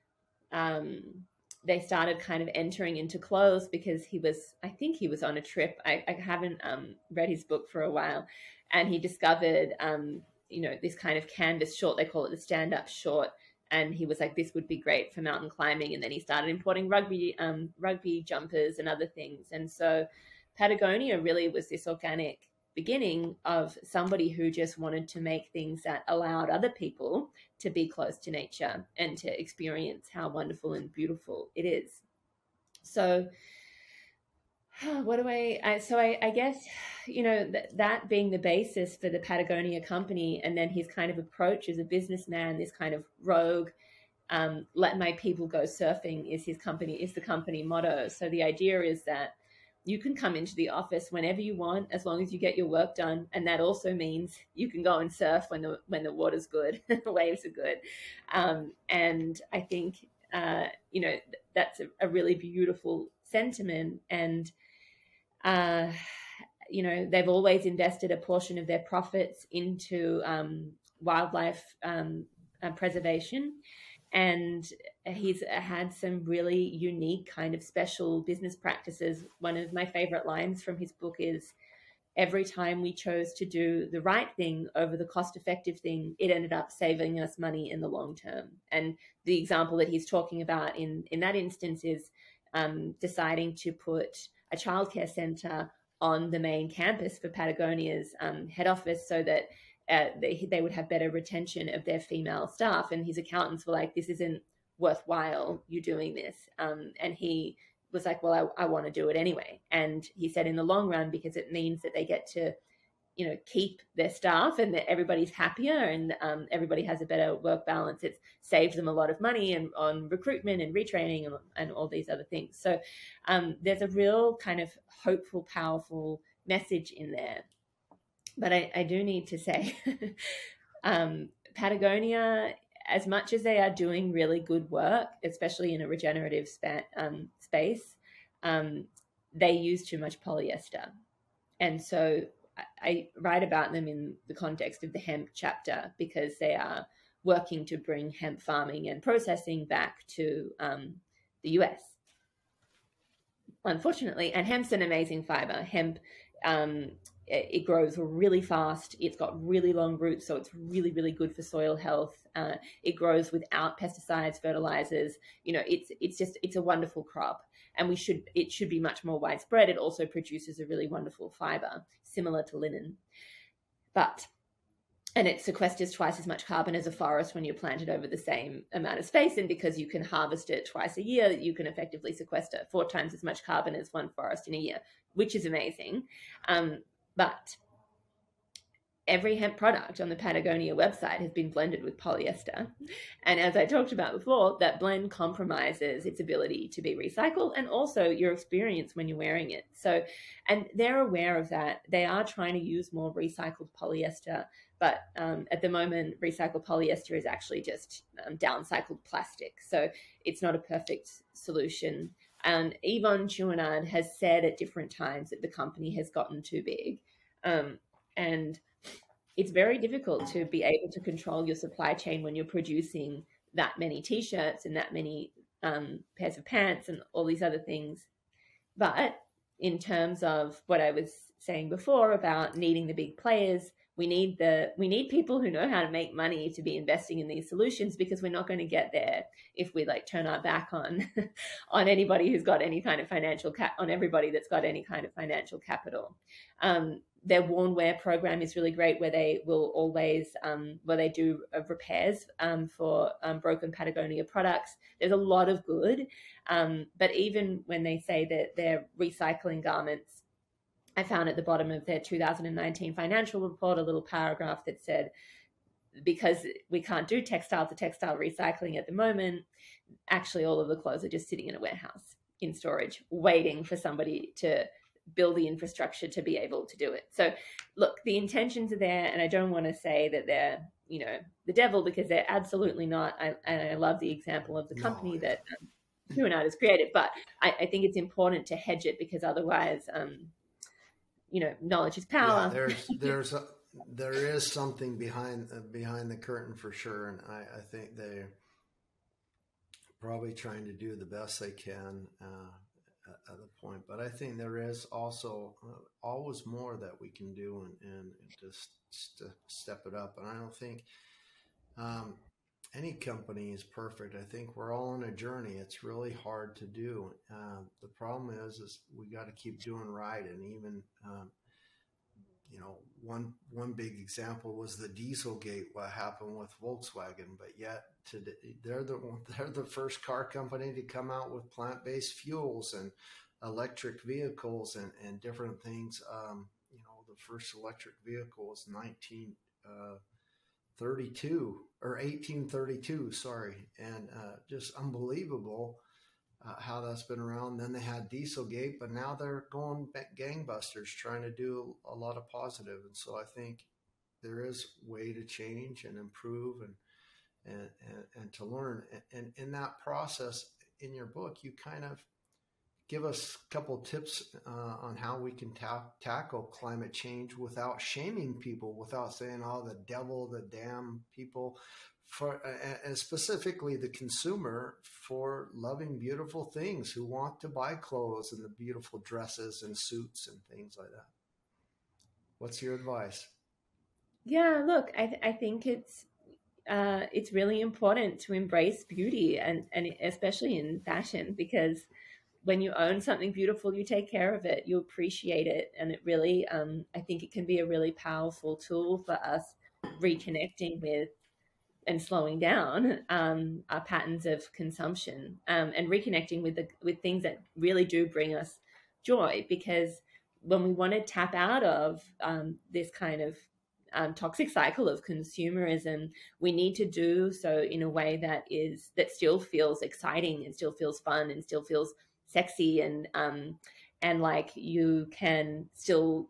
A: they started kind of entering into clothes, because I think he was on a trip. I haven't read his book for a while, and he discovered you know, this kind of canvas short, they call it the stand-up short, and he was like, this would be great for mountain climbing. And then he started importing rugby jumpers and other things. And so Patagonia really was this organic beginning of somebody who just wanted to make things that allowed other people to be close to nature and to experience how wonderful and beautiful it is. So I guess, you know, that being the basis for the Patagonia company, and then his kind of approach as a businessman, this kind of rogue, let my people go surfing is the company motto. So the idea is that you can come into the office whenever you want, as long as you get your work done. And that also means you can go and surf when the water's good, the waves are good. And I think, you know, that's a really beautiful sentiment. And, you know, they've always invested a portion of their profits into wildlife preservation. And he's had some really unique kind of special business practices. One of my favorite lines from his book is, every time we chose to do the right thing over the cost-effective thing, it ended up saving us money in the long term. And the example that he's talking about in that instance is deciding to put a childcare center on the main campus for Patagonia's head office, so that they would have better retention of their female staff. And his accountants were like, this isn't worthwhile, you doing this. And he was like, well, I want to do it anyway. And he said, in the long run, because it means that they get to, you know, keep their staff and that everybody's happier and everybody has a better work balance. It's saved them a lot of money and on recruitment and retraining and all these other things. So there's a real kind of hopeful, powerful message in there. But I do need to say, Patagonia, as much as they are doing really good work, especially in a regenerative space, they use too much polyester. And so I write about them in the context of the hemp chapter, because they are working to bring hemp farming and processing back to the US, unfortunately. And hemp's an amazing fiber. Hemp, it grows really fast. It's got really long roots, so it's really, really good for soil health. It grows without pesticides, fertilizers. You know, it's a wonderful crop, and it should be much more widespread. It also produces a really wonderful fiber, similar to linen, and it sequesters twice as much carbon as a forest when you're planted over the same amount of space. And because you can harvest it twice a year, you can effectively sequester 4 times as much carbon as one forest in a year, which is amazing. But every hemp product on the Patagonia website has been blended with polyester. And as I talked about before, that blend compromises its ability to be recycled and also your experience when you're wearing it. So, and they're aware of that. They are trying to use more recycled polyester, but at the moment, recycled polyester is actually just downcycled plastic. So it's not a perfect solution. And Yvon Chouinard has said at different times that the company has gotten too big. And it's very difficult to be able to control your supply chain when you're producing that many T-shirts and that many pairs of pants and all these other things. But in terms of what I was saying before about needing the big players, we need people who know how to make money to be investing in these solutions, because we're not going to get there if we like turn our back on on anybody who's got any kind of on everybody that's got any kind of financial capital. Their Warnware program is really great, where they will always where they do repairs for broken Patagonia products. There's a lot of good, but even when they say that they're recycling garments, I found at the bottom of their 2019 financial report a little paragraph that said, because we can't do textile to textile recycling at the moment, actually all of the clothes are just sitting in a warehouse in storage, waiting for somebody to build the infrastructure to be able to do it. So look, the intentions are there, and I don't want to say that they're, the devil, because they're absolutely not. I love the example of the company that Huonard has created, but I think it's important to hedge it, because otherwise, knowledge is power.
B: Yeah, there is something behind the curtain for sure, and I think they're probably trying to do the best they can at the point. But I think there is also always more that we can do, and just step it up. And I don't think any company is perfect. I think we're all on a journey. It's really hard to do. The problem is we got to keep doing right. And even, one big example was the Dieselgate, what happened with Volkswagen, but yet today, they're the first car company to come out with plant-based fuels and electric vehicles and different things. The first electric vehicle was 1832, sorry. And just unbelievable how that's been around. Then they had Dieselgate, but now they're going gangbusters, trying to do a lot of positive. And so I think there is way to change and improve and to learn. And in that process, in your book, you kind of give us a couple of tips on how we can tackle climate change without shaming people, without saying, "Oh, the devil, the damn people," and specifically the consumer, for loving beautiful things, who want to buy clothes and the beautiful dresses and suits and things like that. What's your advice?
A: Yeah, look, I think it's really important to embrace beauty, and especially in fashion, because when you own something beautiful, you take care of it, you appreciate it. And it really, I think it can be a really powerful tool for us reconnecting with and slowing down our patterns of consumption, and reconnecting with things that really do bring us joy. Because when we want to tap out of this kind of toxic cycle of consumerism, we need to do so in a way that still feels exciting, and still feels fun, and still feels sexy, and like you can still,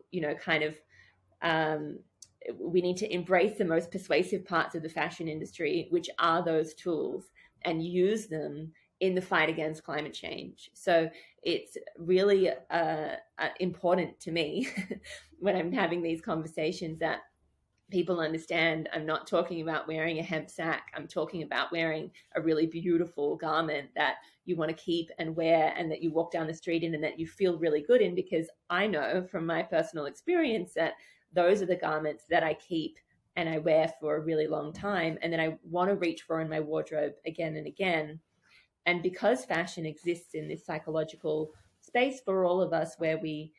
A: we need to embrace the most persuasive parts of the fashion industry, which are those tools, and use them in the fight against climate change. So it's really important to me when I'm having these conversations that people understand I'm not talking about wearing a hemp sack. I'm talking about wearing a really beautiful garment that you want to keep and wear, and that you walk down the street in, and that you feel really good in, because I know from my personal experience that those are the garments that I keep and I wear for a really long time, and then I want to reach for in my wardrobe again and again. And because fashion exists in this psychological space for all of us, where we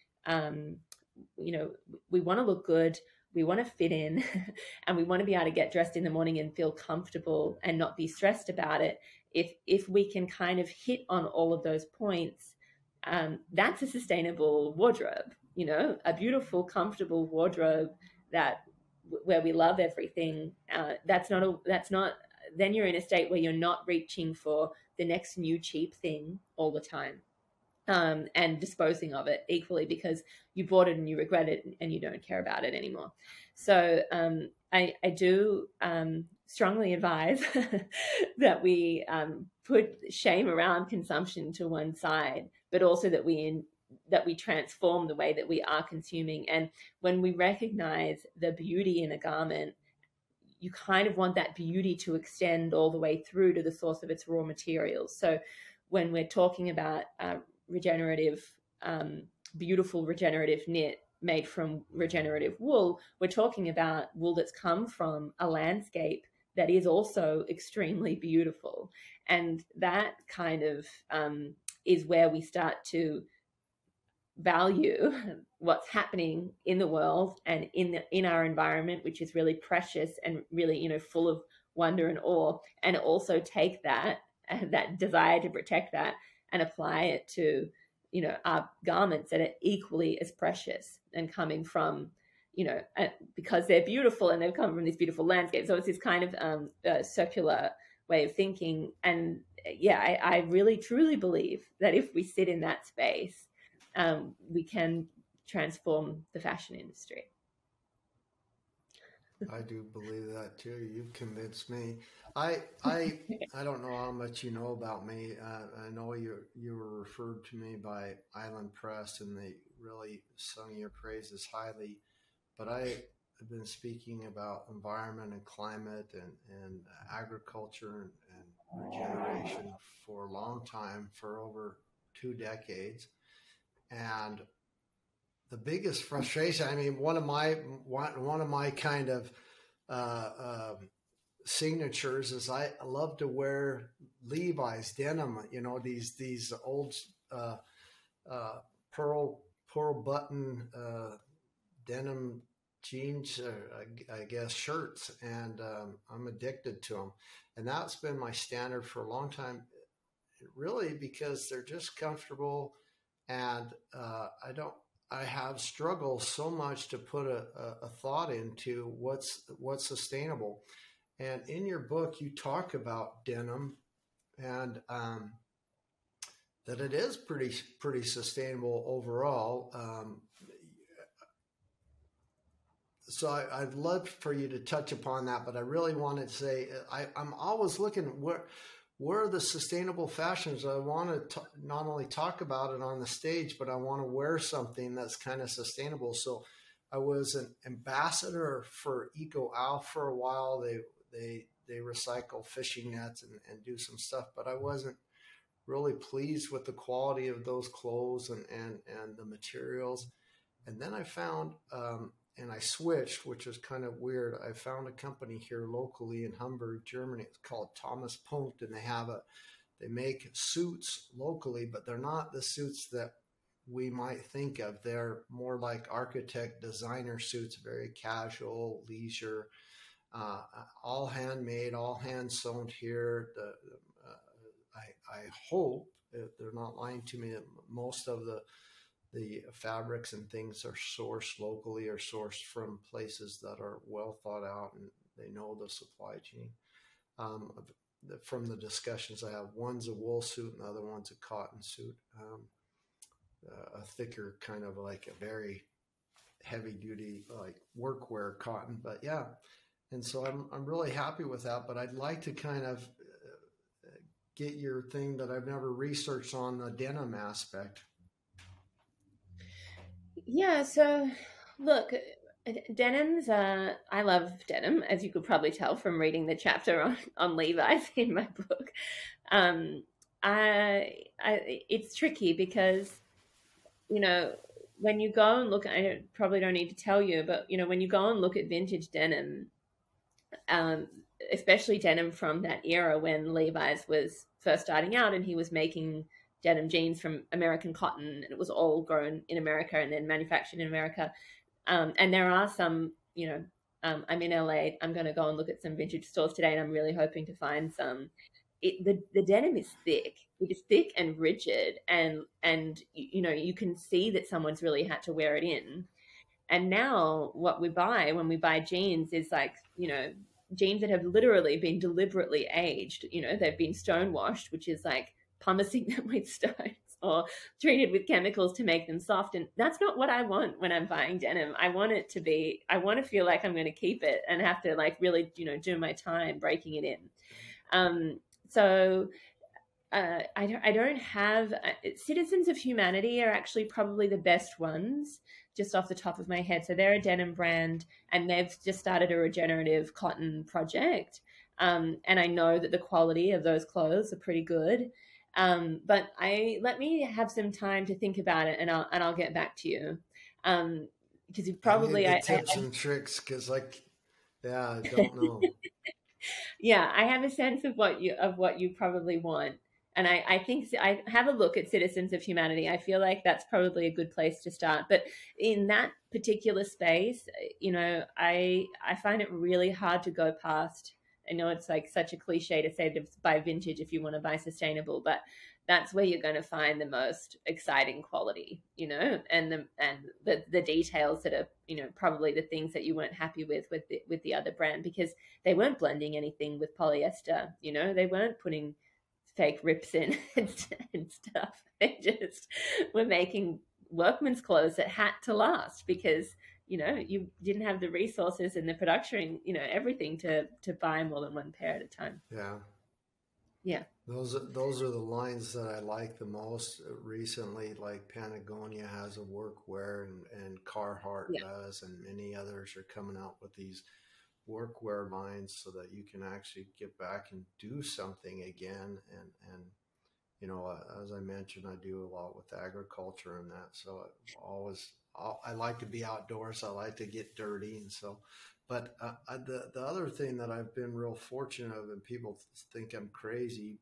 A: want to look good, we want to fit in, and we want to be able to get dressed in the morning and feel comfortable and not be stressed about it. If we can kind of hit on all of those points, that's a sustainable wardrobe. A beautiful, comfortable wardrobe where we love everything. Then you're in a state where you're not reaching for the next new cheap thing all the time. And disposing of it equally, because you bought it and you regret it and you don't care about it anymore. So I do strongly advise that we put shame around consumption to one side, but also that we transform the way that we are consuming. And when we recognize the beauty in a garment, you kind of want that beauty to extend all the way through to the source of its raw materials. So when we're talking about regenerative, beautiful regenerative knit, made from regenerative wool. We're talking about wool that's come from a landscape that is also extremely beautiful. And that kind of is where we start to value what's happening in the world and in our environment, which is really precious and really, full of wonder and awe, and also take that desire to protect that and apply it to our garments that are equally as precious and coming from because they're beautiful and they've come from this beautiful landscape. So it's this kind of circular way of thinking. And yeah, I really truly believe that if we sit in that space, we can transform the fashion industry.
B: I do believe that too. You've convinced me. I don't know how much you know about me. I know you were referred to me by Island Press, and they really sung your praises highly. But I have been speaking about environment and climate and agriculture and regeneration for a long time, for over 2 decades. And the biggest frustration, I mean, one of my kind of signatures is I love to wear Levi's denim, these old pearl button denim jeans, I guess, shirts, and I'm addicted to them. And that's been my standard for a long time, really, because they're just comfortable. And I have struggled so much to put a thought into what's sustainable. And in your book, you talk about denim and that it is pretty sustainable overall. So I'd love for you to touch upon that, but I really wanted to say I'm always looking where are the sustainable fashions. I want to not only talk about it on the stage, but I want to wear something that's kind of sustainable. So I was an ambassador for Eco Alf for a while. They recycle fishing nets and do some stuff, but I wasn't really pleased with the quality of those clothes and the materials. And then I found, and I switched, which was kind of weird. I found a company here locally in Hamburg, Germany. It's called Thomas Punkt, and they make suits locally, but they're not the suits that we might think of. They're more like architect designer suits, very casual, leisure, all handmade, all hand sewn here. I hope, if they're not lying to me, that most of the fabrics and things are sourced locally or sourced from places that are well thought out and they know the supply chain. From the discussions I have, one's a wool suit and the other one's a cotton suit, a thicker kind of like a very heavy duty like workwear cotton. But yeah, and so I'm really happy with that. But I'd like to kind of get your thing that I've never researched on the denim aspect.
A: Yeah, so look, denims, I love denim, as you could probably tell from reading the chapter on Levi's in my book. It's tricky because, when you go and look, I probably don't need to tell you, but, when you go and look at vintage denim, especially denim from that era when Levi's was first starting out and he was making denim jeans from American cotton, and it was all grown in America and then manufactured in America. And there are some, I'm in LA. I'm going to go and look at some vintage stores today, and I'm really hoping to find some. The denim is thick. It is thick and rigid, and you can see that someone's really had to wear it in. And now what we buy when we buy jeans is like, jeans that have literally been deliberately aged. They've been stonewashed, which is like pumicing them with stones or treated with chemicals to make them soft. And that's not what I want when I'm buying denim. I want to feel like I'm going to keep it and have to like really, do my time breaking it in. So I don't have Citizens of Humanity are actually probably the best ones just off the top of my head. So they're a denim brand and they've just started a regenerative cotton project. And I know that the quality of those clothes are pretty good. But let me have some time to think about it, and I'll get back to you. because you
B: I need
A: probably,
B: the tips and tricks because, like, yeah, I don't know.
A: yeah, I have a sense of what you probably want. And I think I have a look at Citizens of Humanity. I feel like that's probably a good place to start. But in that particular space, I find it really hard to go past. I know it's like such a cliche to say to buy vintage if you want to buy sustainable, but that's where you're going to find the most exciting quality, and the details that are, probably the things that you weren't happy with the other brand, because they weren't blending anything with polyester. They weren't putting fake rips in and stuff. They just were making workman's clothes that had to last, because you didn't have the resources and the production, everything to buy more than one pair at a time.
B: Yeah.
A: Yeah.
B: Those are the lines that I like the most recently. Like Patagonia has a workwear, and Carhartt
A: Yeah.
B: does, and many others are coming out with these workwear lines so that you can actually get back and do something again. And as I mentioned, I do a lot with agriculture and that. So I like to be outdoors. I like to get dirty, and so. But the other thing that I've been real fortunate of, and people think I'm crazy,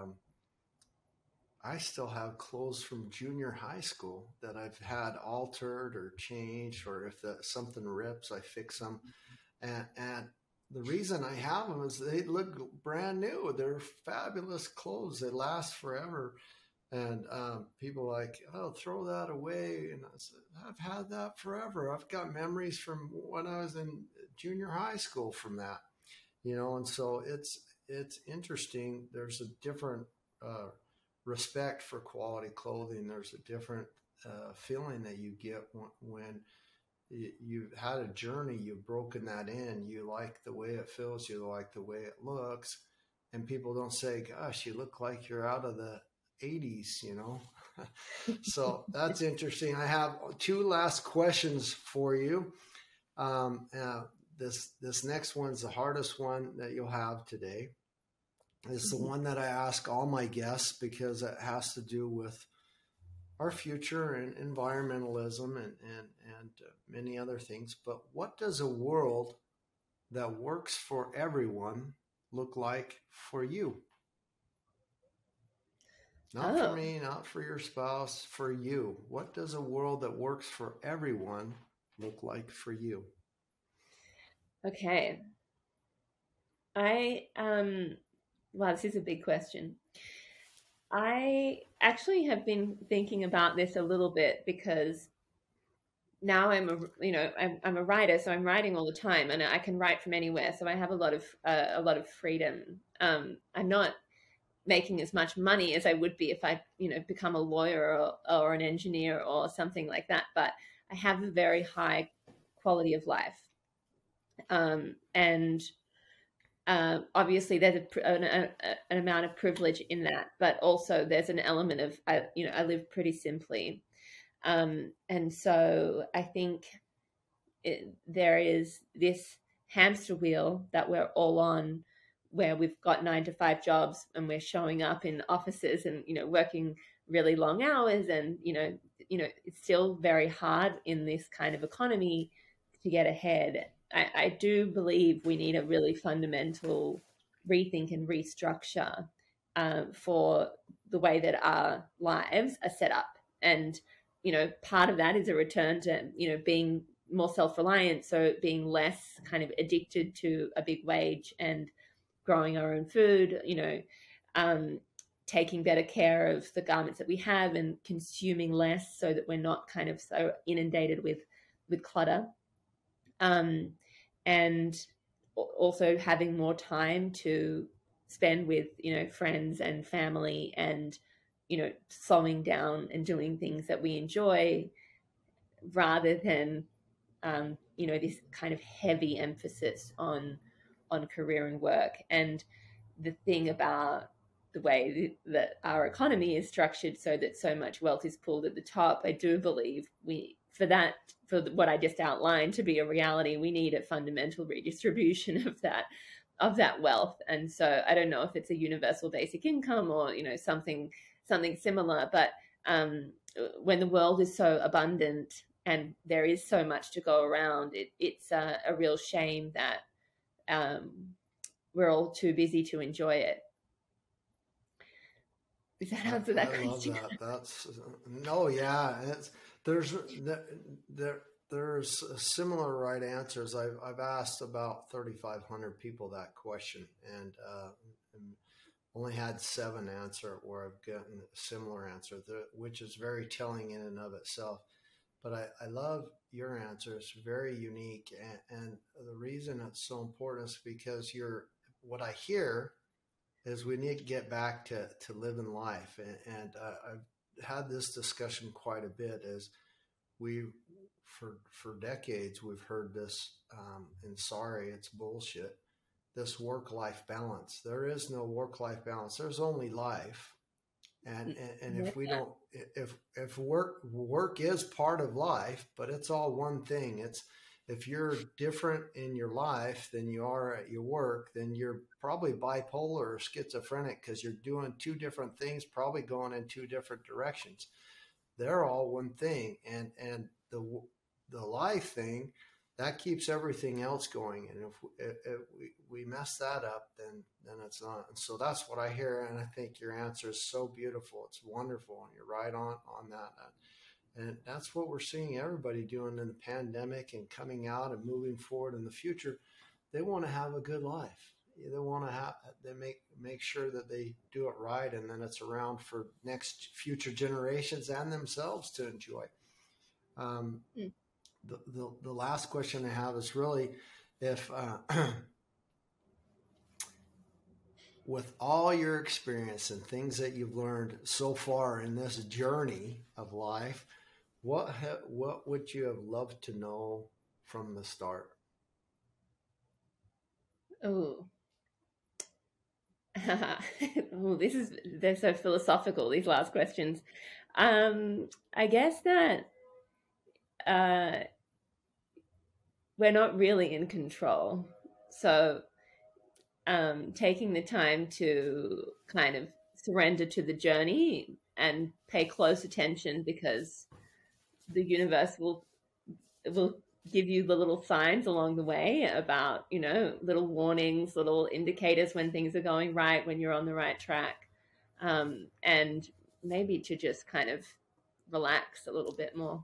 B: I still have clothes from junior high school that I've had altered or changed, or if something rips, I fix them. And the reason I have them is they look brand new. They're fabulous clothes. They last forever. And people are like, oh, throw that away. And I said, I've had that forever. I've got memories from when I was in junior high school from that, and so it's interesting. There's a different respect for quality clothing. There's a different feeling that you get when you've had a journey, you've broken that in, you like the way it feels, you like the way it looks, and people don't say, gosh, you look like you're out of the 80s, So that's interesting. I have two last questions for you. This next one's the hardest one that you'll have today. It's the one that I ask all my guests because it has to do with our future and environmentalism and many other things. But what does a world that works for everyone look like for you? Not for me, not for your spouse, for you. What does a world that works for everyone look like for you?
A: Okay. Wow, this is a big question. I actually have been thinking about this a little bit, because now I'm a writer, so I'm writing all the time, and I can write from anywhere. So I have a lot of freedom. I'm not making as much money as I would be if I, become a lawyer or an engineer or something like that. But I have a very high quality of life. And obviously there's an amount of privilege in that, but also there's an element of, I live pretty simply. And so I think there is this hamster wheel that we're all on, where we've got 9-to-5 jobs and we're showing up in offices and, working really long hours. And, it's still very hard in this kind of economy to get ahead. I do believe we need a really fundamental rethink and restructure for the way that our lives are set up. And, part of that is a return to, being more self-reliant. So being less kind of addicted to a big wage and growing our own food, taking better care of the garments that we have and consuming less so that we're not kind of so inundated with clutter. And also having more time to spend with, friends and family, and, slowing down and doing things that we enjoy, rather than, this kind of heavy emphasis on career and work. And the thing about the way that our economy is structured, so that so much wealth is pooled at the top, I do believe for what I just outlined to be a reality, we need a fundamental redistribution of that wealth. And so I don't know if it's a universal basic income or, something similar, but when the world is so abundant and there is so much to go around. It's a real shame that we're all too busy to enjoy it. Does that answer that question?
B: I love that. That's no, yeah. There's similar right answers. I've asked about 3,500 people that question, and only had 7 answer where I've gotten a similar answer, which is very telling in and of itself. But I love your answer. It's very unique, and the reason it's so important is because what I hear is we need to get back to living life. And I've had this discussion quite a bit as for decades, we've heard this, and sorry, it's bullshit, this work-life balance. There is no work-life balance. There's only life. And if we don't, if work is part of life, but it's all one thing. If you're different in your life than you are at your work, then you're probably bipolar or schizophrenic, because you're doing 2 different things, probably going in 2 different directions. They're all one thing. And the life thing, that keeps everything else going. And if we mess that up, then it's not. And so that's what I hear. And I think your answer is so beautiful. It's wonderful. And you're right on that. And that's what we're seeing everybody doing in the pandemic and coming out and moving forward in the future. They want to have a good life. They want to make sure that they do it right, and then it's around for next future generations and themselves to enjoy. The last question I have is really, if with all your experience and things that you've learned so far in this journey of life, what would you have loved to know from the start?
A: Oh, they're so philosophical, these last questions. I guess that we're not really in control. So taking the time to kind of surrender to the journey and pay close attention, because the universe will give you the little signs along the way about, little warnings, little indicators when things are going right, when you're on the right track, and maybe to just kind of relax a little bit more.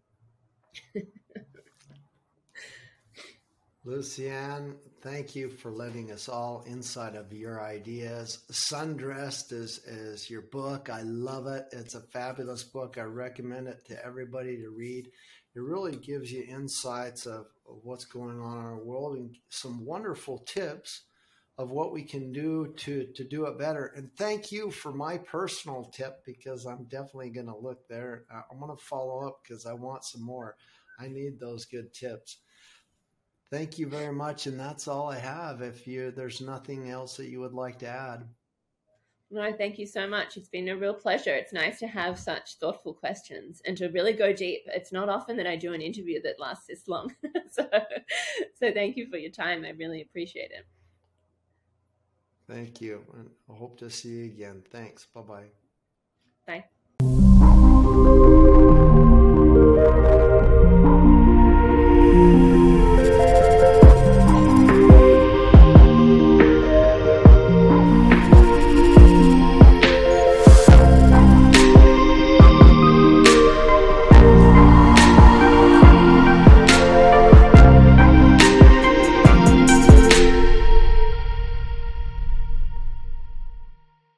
B: Lucianne, thank you for letting us all inside of your ideas. Sundressed is your book. I love it. It's a fabulous book. I recommend it to everybody to read. It really gives you insights of what's going on in our world and some wonderful tips of what we can do to do it better. And thank you for my personal tip, because I'm definitely going to look there. I'm going to follow up because I want some more. I need those good tips. Thank you very much. And that's all I have. There's nothing else that you would like to add.
A: No, thank you so much. It's been a real pleasure. It's nice to have such thoughtful questions and to really go deep. It's not often that I do an interview that lasts this long. So thank you for your time. I really appreciate it.
B: Thank you. And I hope to see you again. Thanks. Bye-bye.
A: Bye.